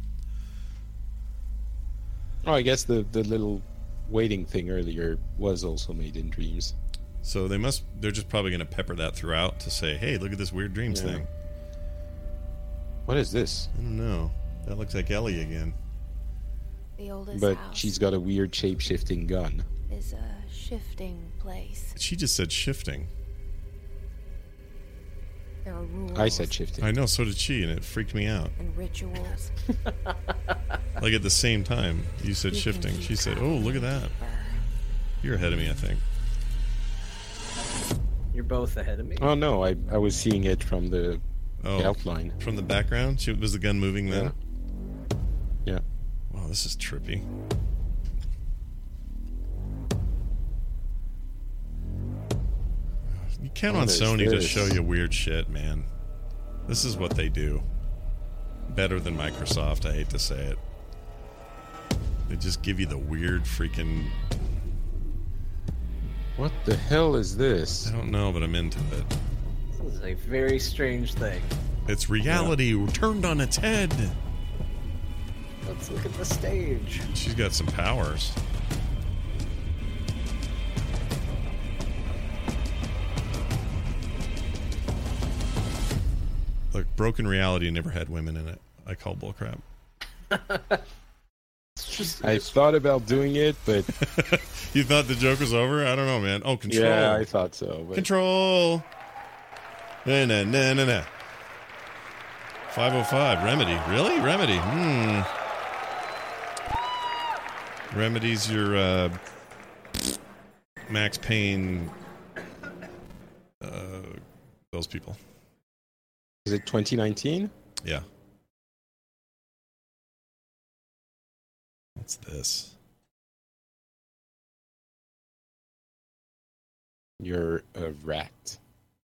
Oh, I guess the the little waiting thing earlier was also made in Dreams. So they must. They're just probably going to pepper that throughout to say, "Hey, look at this weird Dreams Yeah. thing." What is this? I don't know. That looks like Ellie again. The oldest But house she's got a weird shape-shifting gun. is a shifting place. She just said shifting. There are rules I said shifting. I know, so did she, and it freaked me out. and rituals. Like at the same time, you said You shifting. can She keep said, "Oh, look at that." You're ahead of me, I think. You're both ahead of me. Oh no, I I was seeing it from the, Oh, the outline. from the background. She, was the gun moving then? Yeah. Yeah. Wow, this is trippy. You count What on is Sony to this? show you weird shit, man. This is what they do. Better than Microsoft, I hate to say it. They just give you the weird freaking... What the hell is this? I don't know, but I'm into it. This is a very strange thing. It's reality turned on its head. Let's look at the stage. She's got some powers. Look, Broken Reality never had women in it. I call bullcrap. I thought about doing it, but You thought the joke was over? I don't know, man. Oh, Control. yeah, I thought so. But Control. Nah, nah, nah, nah, nah. five oh five. Remedy. Really? Remedy. Hmm. Remedy's your uh, Max Payne. Uh, those people. is it twenty nineteen? Yeah. What's this? You're a rat.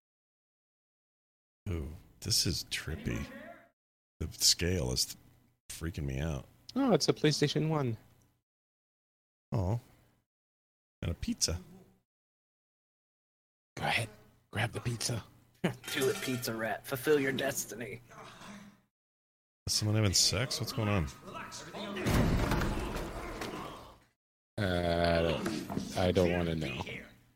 Ooh, this is trippy. The scale is freaking me out. Oh, it's a PlayStation one. Oh. And a pizza. Go ahead, grab the pizza. Do it, Pizza Rat. Fulfill your destiny. Is someone having sex? What's going on? Uh, I don't want to know.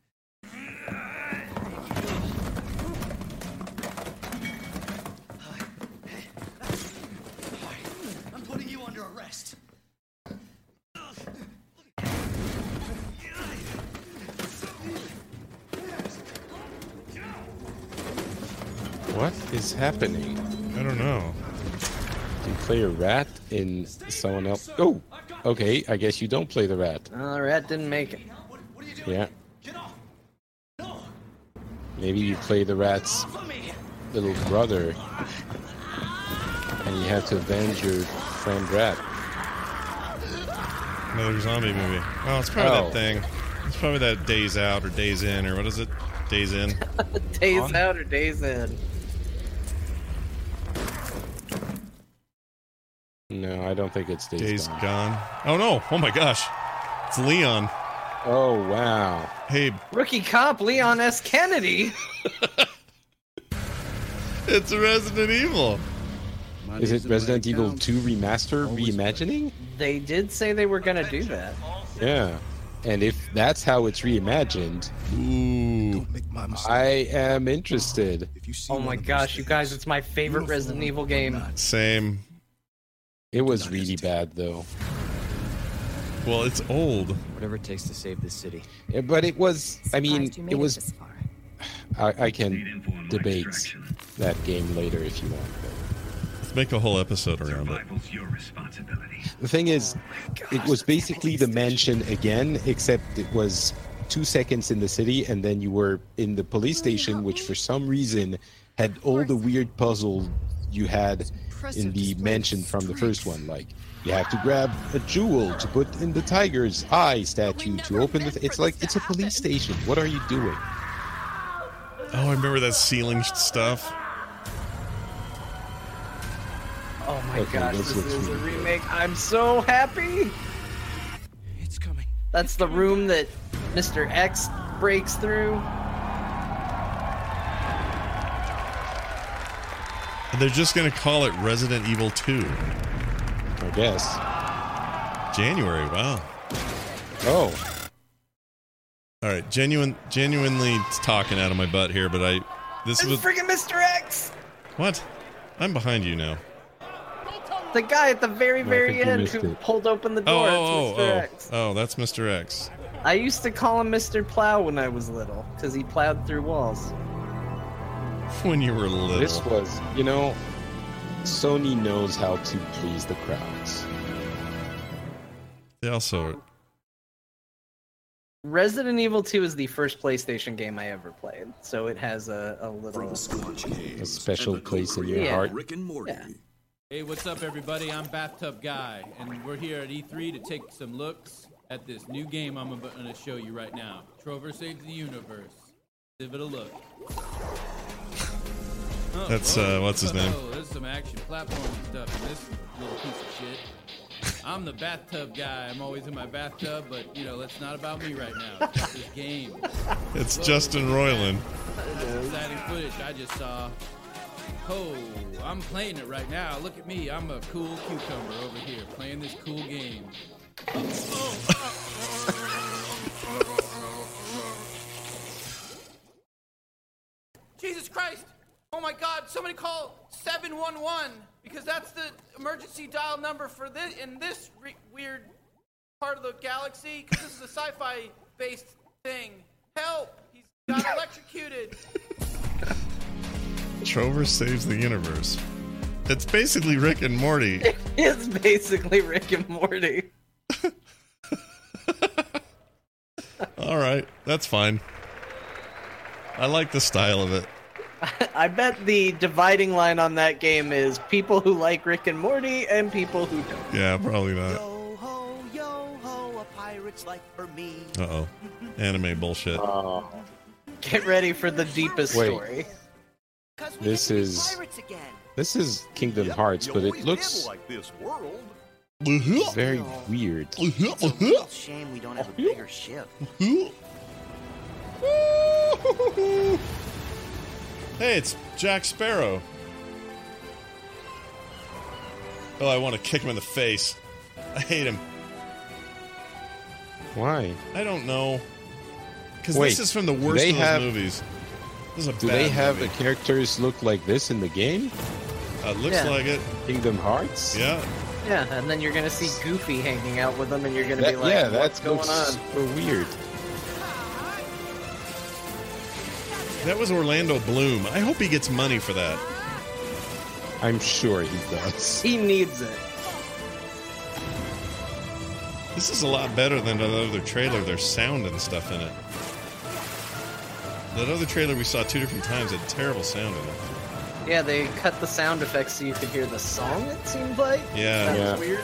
I'm putting you under arrest. What is happening? I don't know. You play a rat in someone else. Oh, okay. I guess you don't play the rat. Oh, the rat didn't make it. Yeah. Maybe you play the rats little brother, and you have to avenge your friend Rat. Another zombie movie. Oh, it's probably Oh. that thing. It's probably that Days Out or Days In or what is it? Days In. Days On. out or days in? No, I don't think it's Days, Days Gone. Gone. Oh no! Oh my gosh! It's Leon. Oh wow! Hey, Rookie cop Leon S. Kennedy. it's Resident Evil. Is it Resident Evil two remaster reimagining? They did say they were gonna do that. Yeah, and if that's how it's reimagined, ooh, I am interested. Oh my gosh, you guys, it's my favorite Resident Evil game. Same. It was really bad though. Well, it's old. Whatever it takes to save this city. Yeah, but it was. I mean, Surprised you made it it was. this far. I, I can debate that game later if you want. Let's make a whole episode around it. The thing is, it was basically the mansion again, except it was two seconds in the city, and then you were in the police station, which for some reason had all the weird puzzles you had in the mansion from the first one. Like, you have to grab a jewel to put in the tiger's eye statue to open the... Th- it's like, it's a police station. What are you doing? Oh, I remember that ceiling stuff. Oh my Okay, gosh, this this looks is a really remake. I'm so happy. It's coming. That's the room that Mister X breaks through. They're just going to call it Resident Evil two. I guess. January, wow. Oh. All right, genuine, genuinely talking out of my butt here, but I, this It's was freaking Mister X! what? I'm behind you now. The guy at the very, I very think you end missed who it. pulled open the Oh, door. oh, it's oh, Mister oh, X. oh, that's Mister X. I used to call him Mister Plow when I was little, because he plowed through walls. When you were little. This was, you know, Sony knows how to please the crowds. They also, Resident Evil two is the first PlayStation game I ever played, so it has a, a little... A special place in your Yeah. heart. Rick and Morty. Yeah. Hey, what's up, everybody? I'm Bathtub Guy, and we're here at E three to take some looks at this new game I'm about to show you right now. Trover Saves the Universe. Give it a look. Oh, That's, whoa. uh, what's his name? Oh, there's some action platforming stuff in this little piece of shit. I'm the bathtub guy. I'm always in my bathtub, but, you know, that's not about me right now. It's this game. it's Whoa, Justin Roiland. That's exciting footage I just saw. Oh, I'm playing it right now. Look at me. I'm a cool cucumber over here playing this cool game. Jesus Christ! Oh my God! Somebody call seven one one because that's the emergency dial number for this in this re- weird part of the galaxy. Because this is a sci-fi based thing. Help! He's got electrocuted. Trover Saves the Universe. It's basically Rick and Morty. It's basically Rick and Morty. All right, that's fine. I like the style of it. I bet the dividing line on that game is people who like Rick and Morty and people who don't. Yeah, probably not. Yo ho, yo ho, a pirate's life for me. Uh-oh. Anime bullshit. Get ready for the deepest Wait. story. This is this is Kingdom Hearts, but it looks like this world. very weird. It's a real shame we don't have a bigger ship. Hey, it's Jack Sparrow. Oh, I want to kick him in the face. I hate him. Why? I don't know. Because Wait, this is from the do worst they of those have- movies. This is a Do bad they have movie. the characters look like this in the game? Uh, looks Yeah. like it. Kingdom Hearts? Yeah. Yeah, and then you're gonna see Goofy hanging out with them, and you're gonna That- be like, yeah, "What's that going looks on?" super weird. That was Orlando Bloom. I hope he gets money for that. I'm sure he does. He needs it. This is a lot better than that other trailer. There's sound and stuff in it. That other trailer we saw two different times had terrible sound in it. Yeah, they cut the sound effects so you could hear the song, it seemed like. Yeah. That yeah. was weird.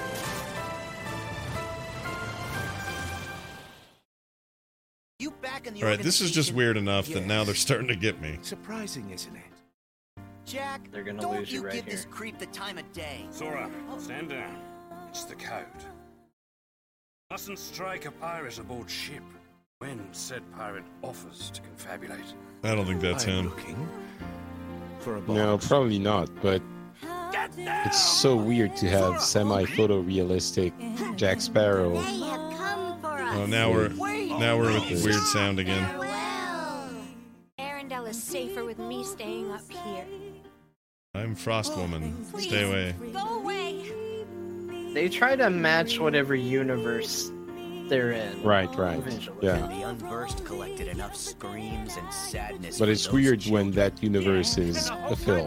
You back in the All right, this is just weird enough yes. that now they're starting to get me. Surprising, isn't it? Jack, they're gonna don't lose you, you right give here. this creep the time of day. Sora, stand down. It's the code. Mustn't strike a pirate aboard ship when said pirate offers to confabulate. I don't think that's I'm him. Looking for a box. No, probably not, but it's so weird to have semi-photorealistic Jack Sparrow. They have come for us. Oh, now we're now we're with the weird sound again. Farewell. Arendelle is safer with me staying up here. I'm Frost Woman. Stay away. Go away. They try to match whatever universe they're in. Right, right. Yeah. The unversed collected enough screams and sadness. But it's weird when that universe is a film.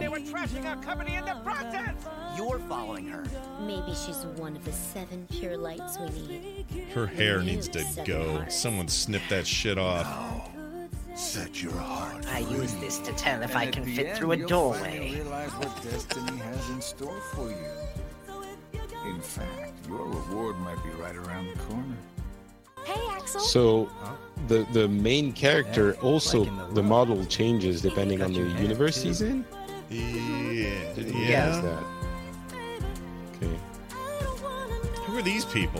You're following her. Maybe she's one of the seven pure lights we need. Her hair needs to go. Someone snip that shit off. Set your heart. I use this to tell if I can fit through a doorway. Realize what destiny has in store for you. In fact, your reward might be right around the corner. Hey, Axel. So, the the main character also the model changes depending on the universe he's in. Yeah. Did you Yeah. guess that? Okay. Who are these people?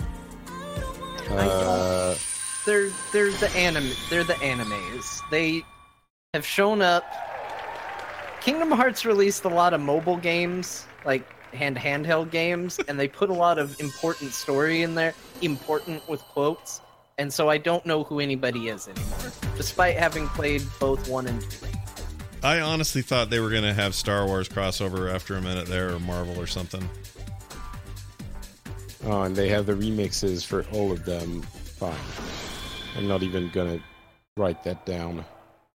Uh, They're they're the anime. They're the animes. They have shown up. Kingdom Hearts released a lot of mobile games, like hand handheld games, and they put a lot of important story in there, important with quotes. And so I don't know who anybody is anymore, despite having played both one and two. I honestly thought they were going to have Star Wars crossover after a minute there, or Marvel or something. oh, and they have the remixes for all of them. Fine. I'm not even gonna write that down.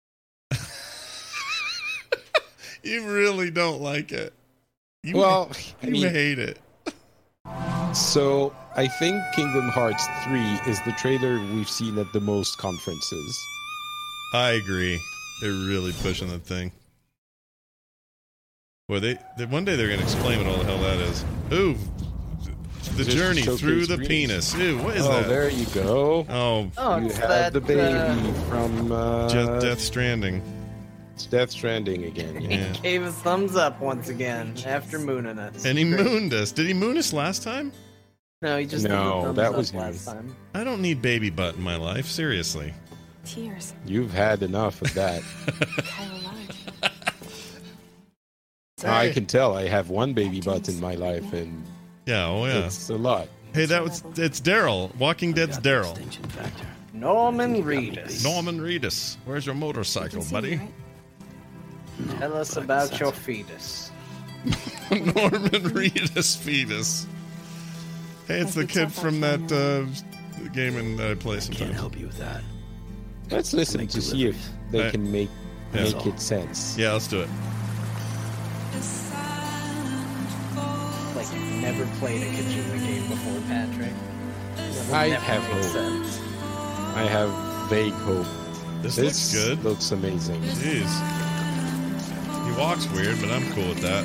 You really don't like it. You well, you I mean, hate it. So I think Kingdom Hearts three is the trailer we've seen at the most conferences. I agree. They're really pushing that thing. Well, they, they one day they're going to explain what all the hell that is. Ooh, the Just journey through the penis. penis. Ew, what is oh, that? there you go. Oh, Oh, you it's have that, the baby uh, from uh, Just Death Stranding. It's Death Stranding again. He Yeah. gave a thumbs up once again after mooning us. And he Great. mooned us. Did he moon us last time? No, he just No, did the thumbs that up was last me. time. I don't need baby butt in my life. Seriously. Tears. You've had enough of that. Kyle Large. I can tell. I have one baby butt in my life, and Yeah, oh yeah. it's a lot. Hey, that was it's Daryl. Walking Dead's Daryl. Norman Reedus. Norman Reedus. Where's your motorcycle, buddy? Tell us about your fetus. Norman Reedus fetus. Hey, it's the kid from that uh, game in uh, play sometimes. Can't help you with that. Let's listen to see if they Right. can make Yeah. make it sense. Yeah, let's do it. Like you've never played a Kojima game before, Patrick. That would I never have make hope. sense. I have vague hope. This, looks good. Looks amazing. Jeez. He walks weird, but I'm cool with that.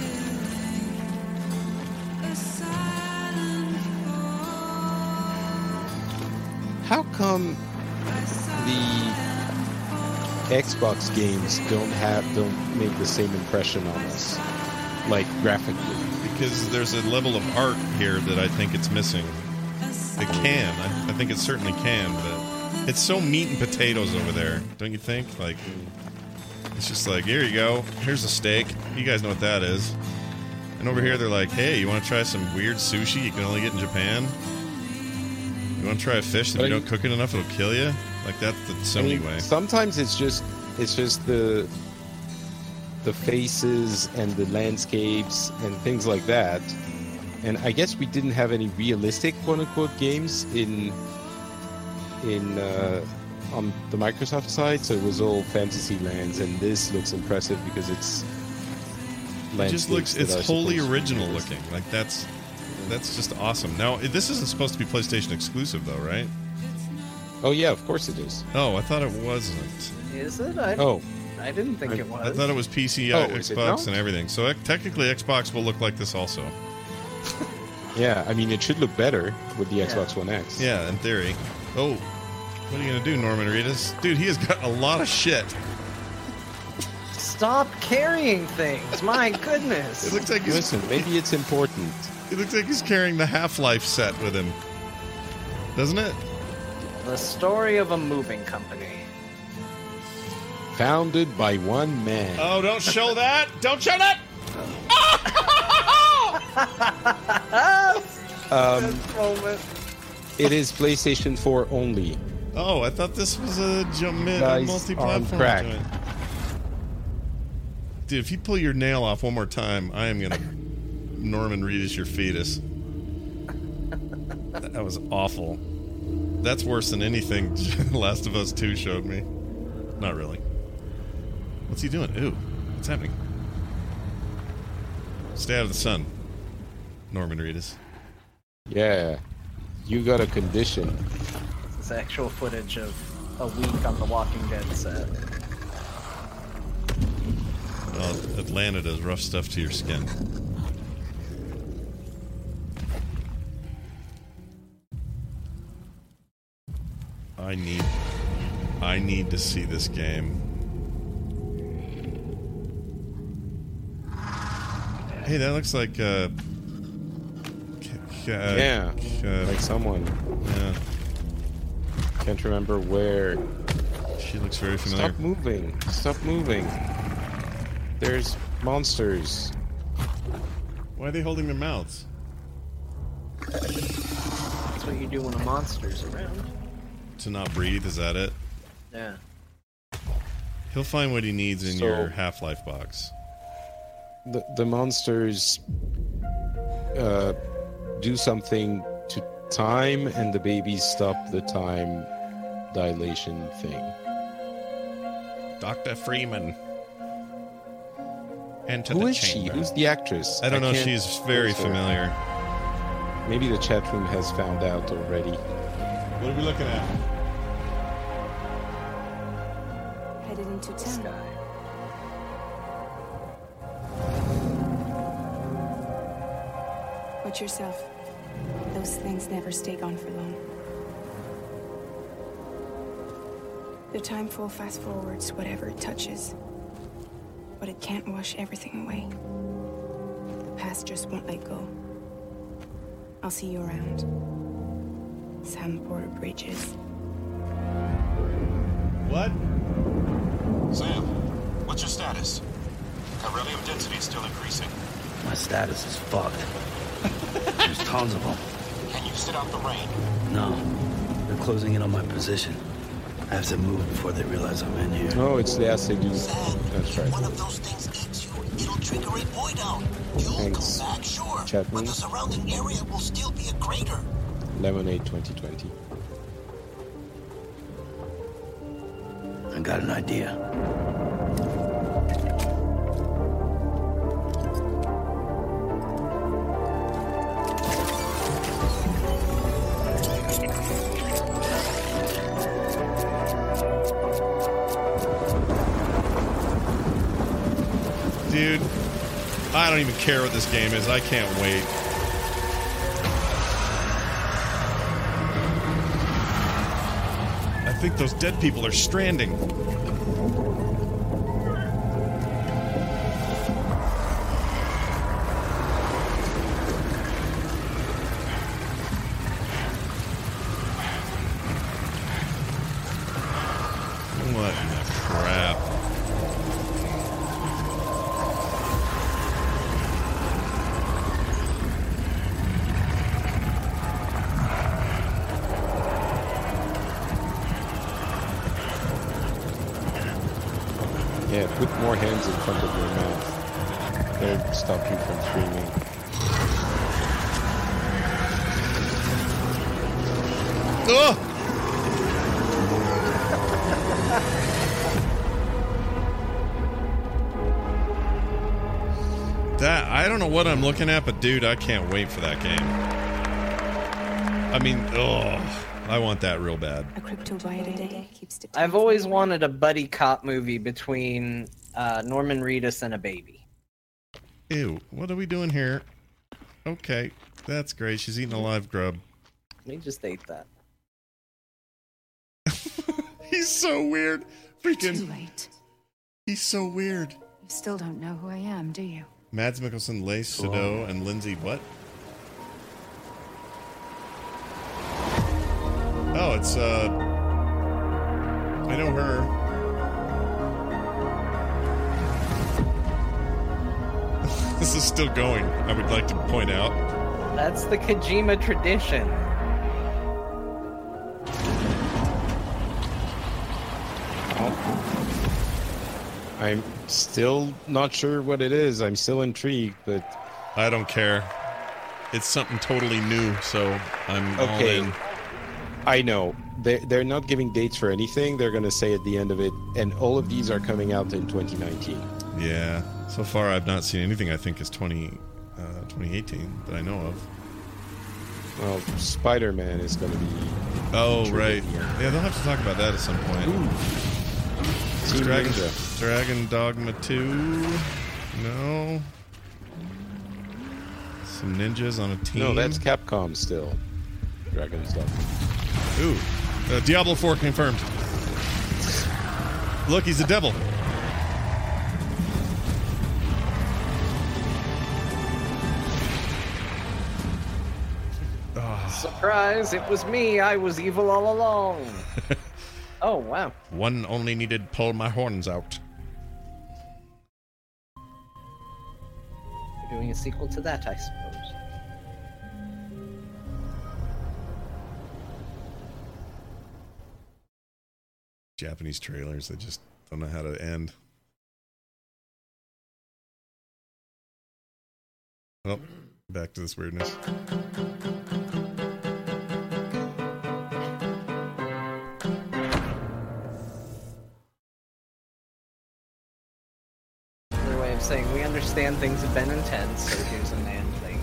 How come the Xbox games don't have don't make the same impression on us, like graphically? Because there's a level of art here that I think it's missing. It can. I, I think it certainly can, but it's so meat and potatoes over there, don't you think? Like, it's just like, here you go. Here's a steak. You guys know what that is. And over here, they're like, hey, you want to try some weird sushi you can only get in Japan? You want to try a fish that But you I- don't cook it enough, it'll kill you? Like, that's the Sony I mean, way. sometimes it's just it's just the the faces and the landscapes and things like that. And I guess we didn't have any realistic quote unquote games in in uh, on the Microsoft side, so it was all fantasy lands, and this looks impressive because it's It just looks, landscapes that it's are wholly supposed to be original realistic. looking. Like, that's that's just awesome. Now, this isn't supposed to be PlayStation exclusive, though, right? Oh yeah, of course it is. Oh, I thought it wasn't. Is it? I, Oh, I didn't think I, it was. I thought it was P C, Oh, uh, is it Xbox, not? and everything. So uh, technically, Xbox will look like this also. Yeah, I mean, it should look better with the Yeah. Xbox One X. Yeah, in theory. Oh, what are you gonna do, Norman Reedus? Dude, he has got a lot of shit. Stop carrying things. My goodness. It looks like he's, Listen, maybe it's important. it looks like he's carrying the Half-Life set with him, doesn't it? The story of a moving company. Founded by one man. Oh, don't show that! Don't show that! Um, moment. it is PlayStation four only. Oh, I thought this was a, jump a Guys multi-platform on crack. joint. Dude, if you pull your nail off one more time, I am gonna Norman Reedus your fetus. That was awful. That's worse than anything Last of Us two showed me. Not really. What's he doing? Ooh, what's happening? Stay out of the sun, Norman Reedus. Yeah, you got a condition. This is actual footage of a week on the Walking Dead set. Well, Atlanta does rough stuff to your skin. I need I need to see this game. Hey, that looks like uh, c- uh Yeah, uh, like someone. Yeah. Can't remember where. She looks very familiar. Stop moving. Stop moving. There's monsters. Why are they holding their mouths? That's what you do when a monster's around. To not breathe, is that it? Yeah. He'll find what he needs in So- your Half-Life box. The the monsters uh, do something to time, and the babies stop the time dilation thing. Doctor Freeman. Enter Who the is she? chamber. Who's the actress? I don't know. can't She's very place her. familiar. Maybe the chat room has found out already. What are we looking at? Headed into town. Watch yourself. Those things never stay gone for long. The time flow fast forwards whatever it touches. But it can't wash everything away. The past just won't let go. I'll see you around. Sam Porter Bridges. What? Sam, what's your status? Chiralium density is still increasing. My status is fucked. There's tons of them. Can you sit out the rain? No, they're closing in on my position. I have to move before they realize I'm in here. Oh, it's the Acidu. That's right. One of those things eats you, it'll trigger a void out. You'll Thanks, come back, sure. chat But room. the surrounding area will still be a crater. Lemonade twenty twenty. I got an idea. Dude, I don't even care what this game is. I can't wait. I think those dead people are stranding. What in the crap? Yeah, put more hands in front of your mouth. They'll stop you from screaming. Oh! That I don't know what I'm looking at, but dude, I can't wait for that game. I mean, oh. I want that real bad. A cryptobiotic keeps the I've always wanted a buddy cop movie between uh, Norman Reedus and a baby. Ew, what are we doing here? Okay, that's great. She's eating a live grub. We just ate that. He's so weird. Freaking. Too late. He's so weird. You still don't know who I am, do you? Mads Mikkelsen, Leigh Sado, and Lindsay what? Oh, it's, uh... I know her. This is still going, I would like to point out. That's the Kojima tradition. I'm still not sure what it is. I'm still intrigued, but... I don't care. It's something totally new, so I'm okay. all in. I know. They're, they're not giving dates for anything. They're going to say at the end of it, and all of these are coming out in twenty nineteen. Yeah. So far, I've not seen anything I think is twenty, uh, twenty eighteen that I know of. Well, Spider-Man is going to be... Oh, right. Yeah, they'll have to talk about that at some point. Ooh. Dragon, Dragon Dogma two. No. Some ninjas on a team. No, that's Capcom still. Dragon's Dogma. Ooh. Uh, Diablo four confirmed. Look, he's a devil. Surprise, it was me. I was evil all along. Oh, wow. One only needed pull my horns out. We're doing a sequel to that, I suppose. Japanese trailers that just don't know how to end. Oh, back to this weirdness. Another way of saying we understand things have been intense, so here's a man thing.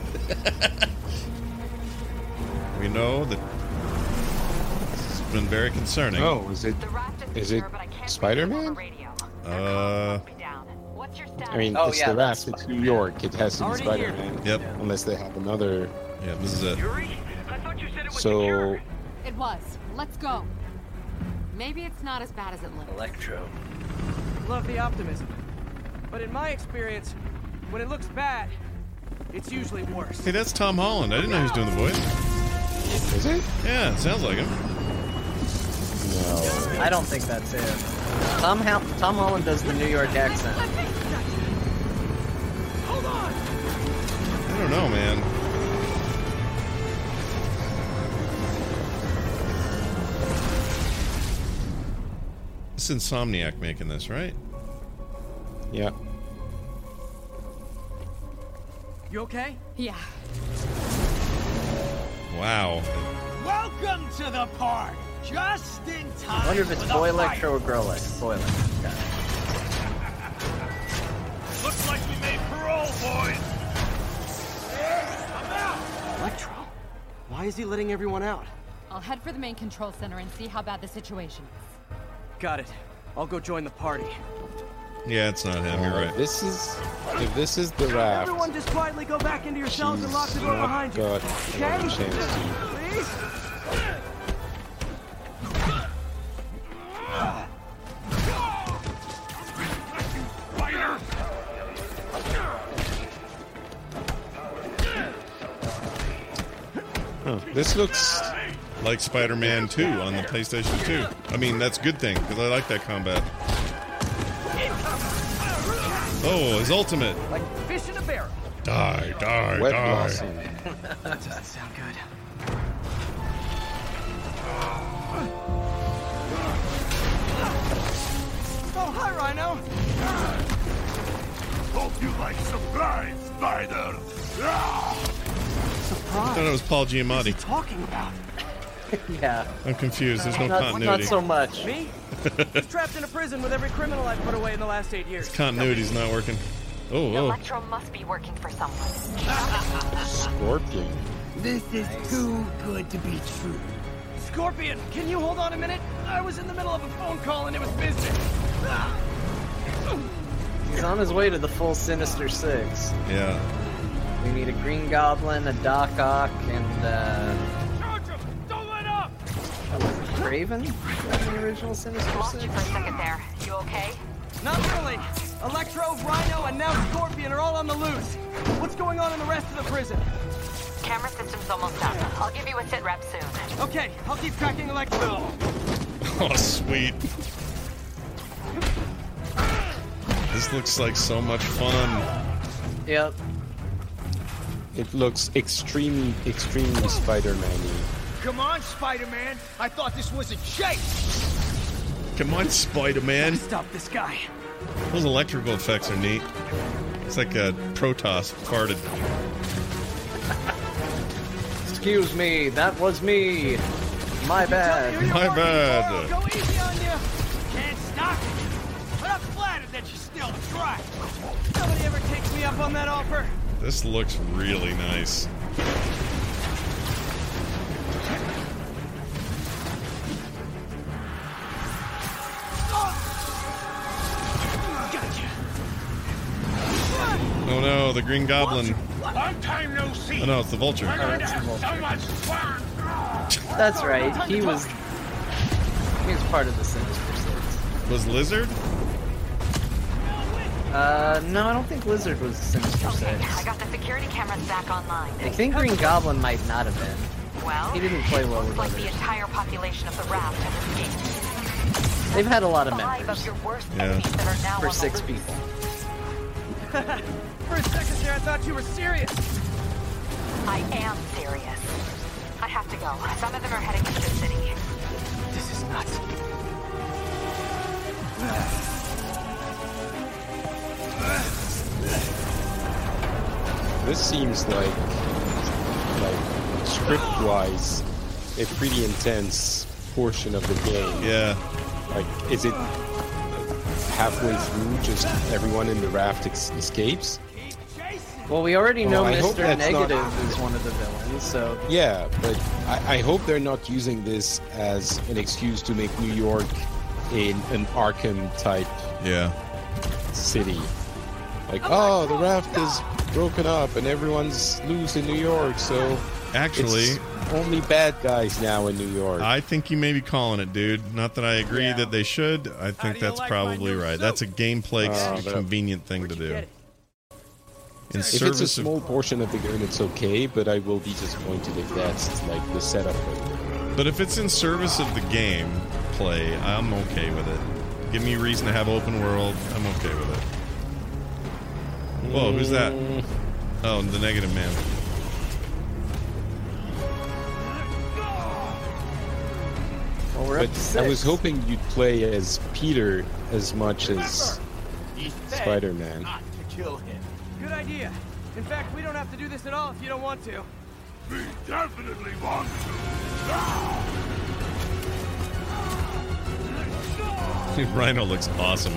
We know that it's been very concerning. Oh, is it is it Spider-Man? Uh, I mean, Oh, it's yeah, the that's Raft. It's New York. It has to be Spider-Man. Yep. Unless they have another. Yeah, this is it. So, It was. Let's go. Maybe it's not as bad as it looks. Electro. Love the optimism. But in my experience, when it looks bad, it's usually worse. Hey, that's Tom Holland. I didn't know he was doing the voice. Is it? Yeah, it sounds like him. No. I don't think that's it. Tom, Hal- Tom Holland does the New York accent. Hold on! I don't know, man. It's Insomniac making this, right? Yeah. You okay? Yeah. Wow. Welcome to the party! Just in time. I wonder if it's for the Boy fight. Electro or Girl Electro. Boy Electro. Got it. Looks like we made parole, boys. I'm out. Electro? Why is he letting everyone out? I'll head for the main control center and see how bad the situation is. Got it. I'll go join the party. Yeah, it's not him. You're right. This is if this is the Raft. Everyone just quietly go back into your cells and lock the door not behind you. got Okay? another chance to. Please? Huh. This looks like Spider-Man two on the PlayStation two. I mean, that's a good thing, because I like that combat. Oh, his ultimate. Like fish in a barrel. Die, die, Wet die. Blossom. That doesn't sound good. Oh, hi, Rhino. Hope you like surprise, Spider. I thought it was Paul Giamatti. Talking about Yeah. I'm confused. There's no not, continuity. Not so much. me? He's trapped in a prison with every criminal I've put away in the last eight years. Continuity's not working. Oh, oh. Electro must be working for someone. Scorpion. This is too good to be true. Scorpion, can you hold on a minute? I was in the middle of a phone call and it was business. Ah! He's on his way to the full Sinister Six. Yeah. We need a Green Goblin, a Doc Ock, and uh... Charge him! Don't let up! Craven? From the original Sinister Lost Six? you for a second there. You okay? Not really. Electro, Rhino, and now Scorpion are all on the loose. What's going on in the rest of the prison? Camera system's almost up. I'll give you a sit rep soon. Okay, I'll keep tracking Electro. Oh, sweet. This looks like so much fun. Yep. It looks extremely, extremely Spider-Man-y. Come on, Spider-Man. I thought this was a chase. Come on, Spider-Man. Stop this guy. Those electrical effects are neat. It's like a Protoss farted. Excuse me, that was me. My bad. My bad. Go easy on you. Can't stop it. But I'm flattered that you still try. Nobody ever takes me up on that offer. This looks really nice. Oh no, the Green Goblin. Long time no see. Oh no, it's the Vulture. Oh, that's the Vulture. So much fun. That's right. He was. He was part of the Sinister Six. Was Lizard? Uh, no, I don't think Lizard was Sinister Okay, Six. I got the security cameras back online. I think Green Goblin might not have been. Well, He didn't play well looks with like others. the entire population of the raft has escaped. They've had a lot of Five members. of your worst Yeah. enemies that are now For on six the loose. people. For a second there, I thought you were serious. I am serious. I have to go. Some of them are heading into the city. This is nuts. This seems like, like script-wise, a pretty intense portion of the game. Yeah. Like, is it halfway through just everyone in the raft ex- escapes? Well, we already know Well, I hope Mister that's not- Negative is one of the villains, so... Yeah, but I, I hope they're not using this as an excuse to make New York in an Arkham-type Yeah. city. Like, oh, the raft is broken up and everyone's loose in New York, so... Actually, it's only bad guys now in New York. I think you may be calling it, dude. Not that I agree Yeah. that they should. I think that's probably right. That's a gameplay Uh, but- convenient thing to do. In If it's a service of small portion of the game, it's okay, but I will be disappointed if that's like the setup for it. But if it's in service of the game play, I'm okay with it. Give me a reason to have open world, I'm okay with it. Whoa, who's that? Oh, the Negative Man. Well, we're up to But six. I was hoping you'd play as Peter as much as Spider-Man. Not to kill him. Good idea. In fact, we don't have to do this at all if you don't want to. We definitely want Rhino looks awesome.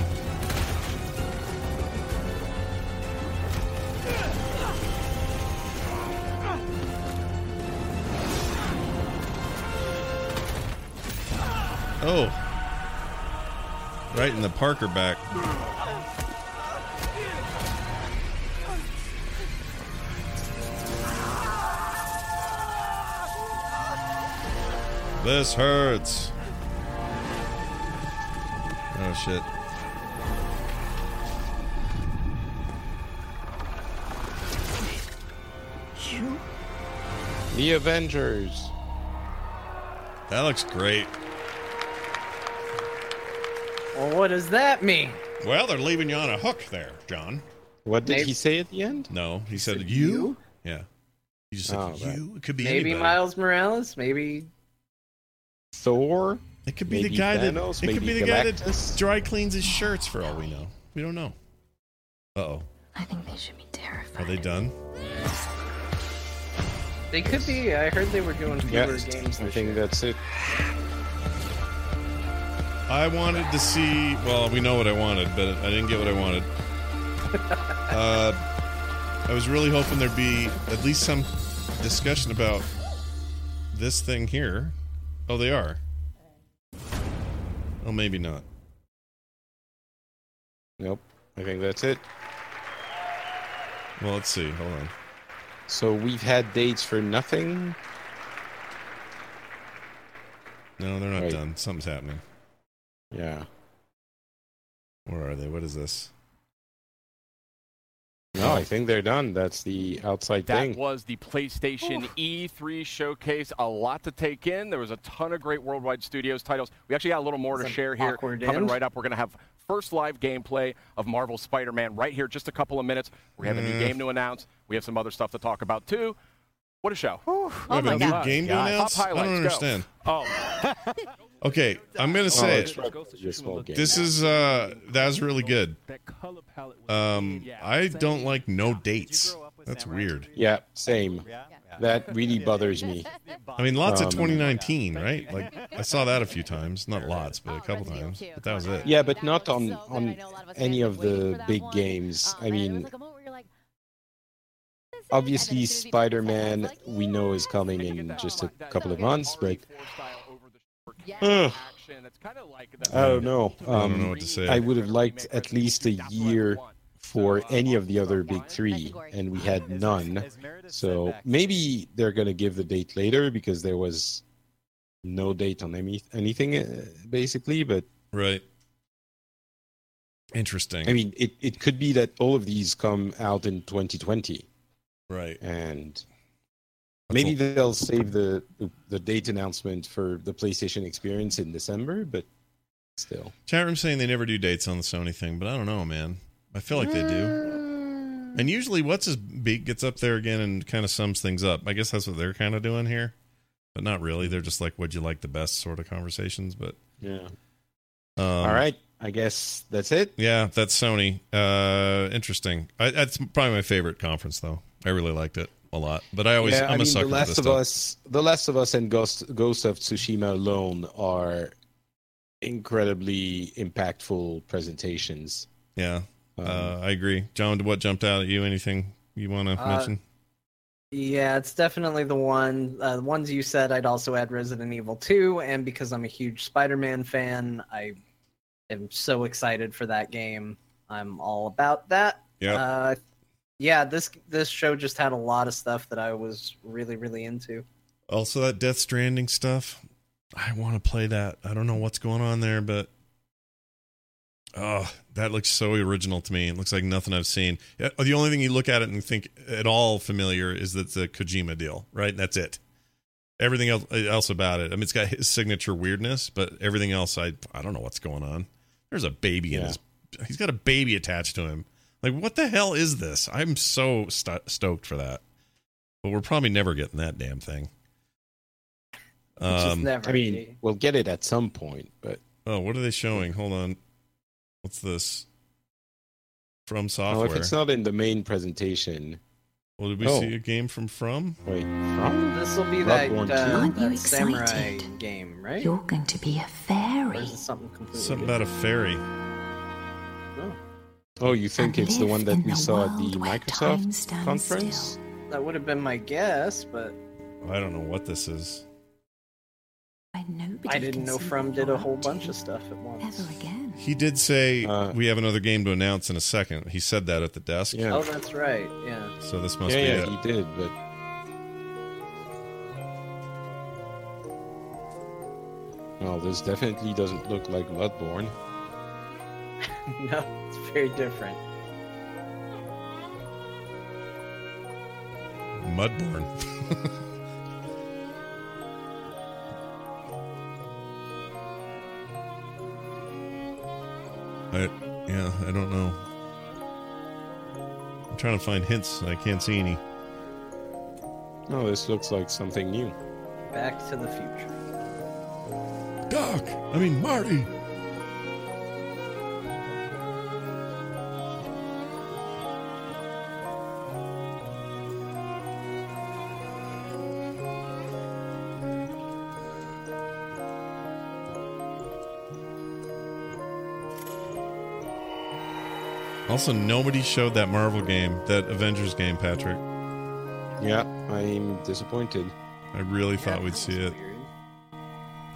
Oh. Right in the Parker back. This hurts. Oh shit. You? The Avengers. That looks great. Well, what does that mean? Well, they're leaving you on a hook there, John. What did he say at the end? No, he said, said you? you? Yeah. He just said Oh, you. right. It could be Maybe anybody. Miles Morales? Maybe Thor? It could be maybe the guy Thanos, that it could maybe be the guy that Galactus? dry cleans his shirts for all we know. We don't know. Uh-oh. I think they should be terrified. Are they done? they could be. I heard they were doing Yeah, fewer games I this think year. that's it. I wanted to see. Well, we know what I wanted, but I didn't get what I wanted. uh, I was really hoping there'd be at least some discussion about this thing here. Oh, they are. Oh, maybe not. Nope. I think that's it. Well, let's see. Hold on. So we've had dates for nothing? No, they're not Right. done. Something's happening. Yeah. Where are they? What is this? No, I think they're done. That's the outside That thing. was the PlayStation E three showcase. A lot to take in. There was a ton of great Worldwide Studios titles. We actually got a little more to It's an share here. awkward Coming end. right up, we're going to have first live gameplay of Marvel Spider-Man right here, just a couple of minutes. We have a new Mm. game to announce. We have some other stuff to talk about, too. What a show. We have a new game to announce? Top I don't highlights, go. understand. Oh. Okay, I'm gonna say it. This is uh, that was really good. Um, I don't like no dates. That's weird. Yeah, same. That really bothers me. I mean, lots Um, of twenty nineteen, right? Like I saw that a few times, not lots, but a couple times. But that was it. Yeah, but not on on any of the big games. I mean, obviously Spider-Man we know is coming in just a couple of months, but uh, I don't know. Um, I don't know what to say. I would have liked at least a year for any of the other big three, and we had none. So maybe they're going to give the date later because there was no date on any anything uh, basically. But right, interesting. I mean, it it could be that all of these come out in twenty twenty. Right. And maybe they'll save the, the the date announcement for the PlayStation Experience in December, but still. Chat room saying they never do dates on the Sony thing, but I don't know, man. I feel like they do. And usually, what's his beat gets up there again and kind of sums things up. I guess that's what they're kind of doing here, but not really. They're just like, "What'd you like the best?" sort of conversations. But yeah. Um, All right, I guess that's it. Yeah, that's Sony. Uh, interesting. I, that's probably my favorite conference, though. I really liked it a lot. But I always, Yeah, I'm I a mean, sucker The for Last this of stuff. Us, The Last of Us, and Ghost Ghost of Tsushima alone are incredibly impactful presentations. Yeah, Um, uh, I agree. John, what jumped out at you? Anything you want to Uh, mention? Yeah, it's definitely the one. Uh, the ones you said, I'd also add Resident Evil two, and because I'm a huge Spider-Man fan, I am so excited for that game. I'm all about that. Yeah. Uh, yeah, this this show just had a lot of stuff that I was really, really into. Also, that Death Stranding stuff. I want to play that. I don't know what's going on there, but oh, that looks so original to me. It looks like nothing I've seen. Yeah, the only thing you look at it and think at all familiar is that it's a Kojima deal, right? That's it. Everything else, else about it. I mean, it's got his signature weirdness, but everything else, I I don't know what's going on. There's a baby in Yeah. his. He's got a baby attached to him. Like, what the hell is this? I'm so st- stoked for that. But we're probably never getting that damn thing. Um, I mean, we'll get it at some point, but oh, what are they showing? Hold on. What's this? From oh, Software. if it's not in the main presentation. Well, did we Oh. see a game from From? Wait, From? This will be that, Bloodborne uh, two? Aren't you that samurai excited? game, right? You're going to be a Or fairy. is it something completely Something different? about a fairy. Oh, you think And it's the live one that in we the saw at the world where time Microsoft stands conference? still. That would have been my guess, but I don't know what this is. I, nobody I didn't can know see From what did a you're whole up bunch to of stuff at once. ever again. He did say Uh, we have another game to announce in a second. He said that at the desk. Yeah. Oh, that's right. Yeah. So this must Yeah, be yeah, it. he did, but well, this definitely doesn't look like Bloodborne. No, it's very different. Mudborne. I, yeah, I don't know. I'm trying to find hints. And I can't see any. Oh, this looks like something new. Back to the Future. Doc! I mean, Marty! Also, nobody showed that Marvel game, that Avengers game, Patrick. Yeah, I'm disappointed. I really thought we'd see it.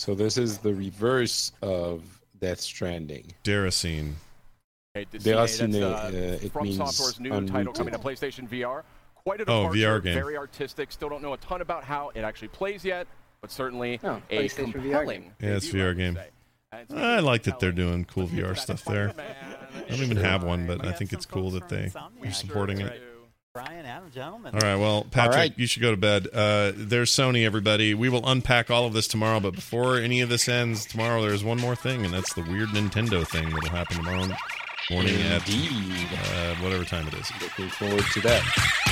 So this is the reverse of Death Stranding. Deracine. Hey, Deracine, uh, uh, it From means Software's new unrooted. title coming to PlayStation V R. Quite a Oh, departure, V R game. very artistic. Still don't know a ton about how it actually plays yet, but certainly Oh, a PlayStation V R compelling. game. Yeah, it's V R game. I like that they're doing cool V R stuff there. I don't even have one, but I think it's cool that they are supporting it. Brian, Adam, gentlemen. All right, well, Patrick, All right. you should go to bed. Uh, there's Sony, everybody. We will unpack all of this tomorrow, but before any of this ends tomorrow, there's one more thing, and that's the weird Nintendo thing that'll happen tomorrow morning at Indeed. uh, whatever time it is. Looking forward to that.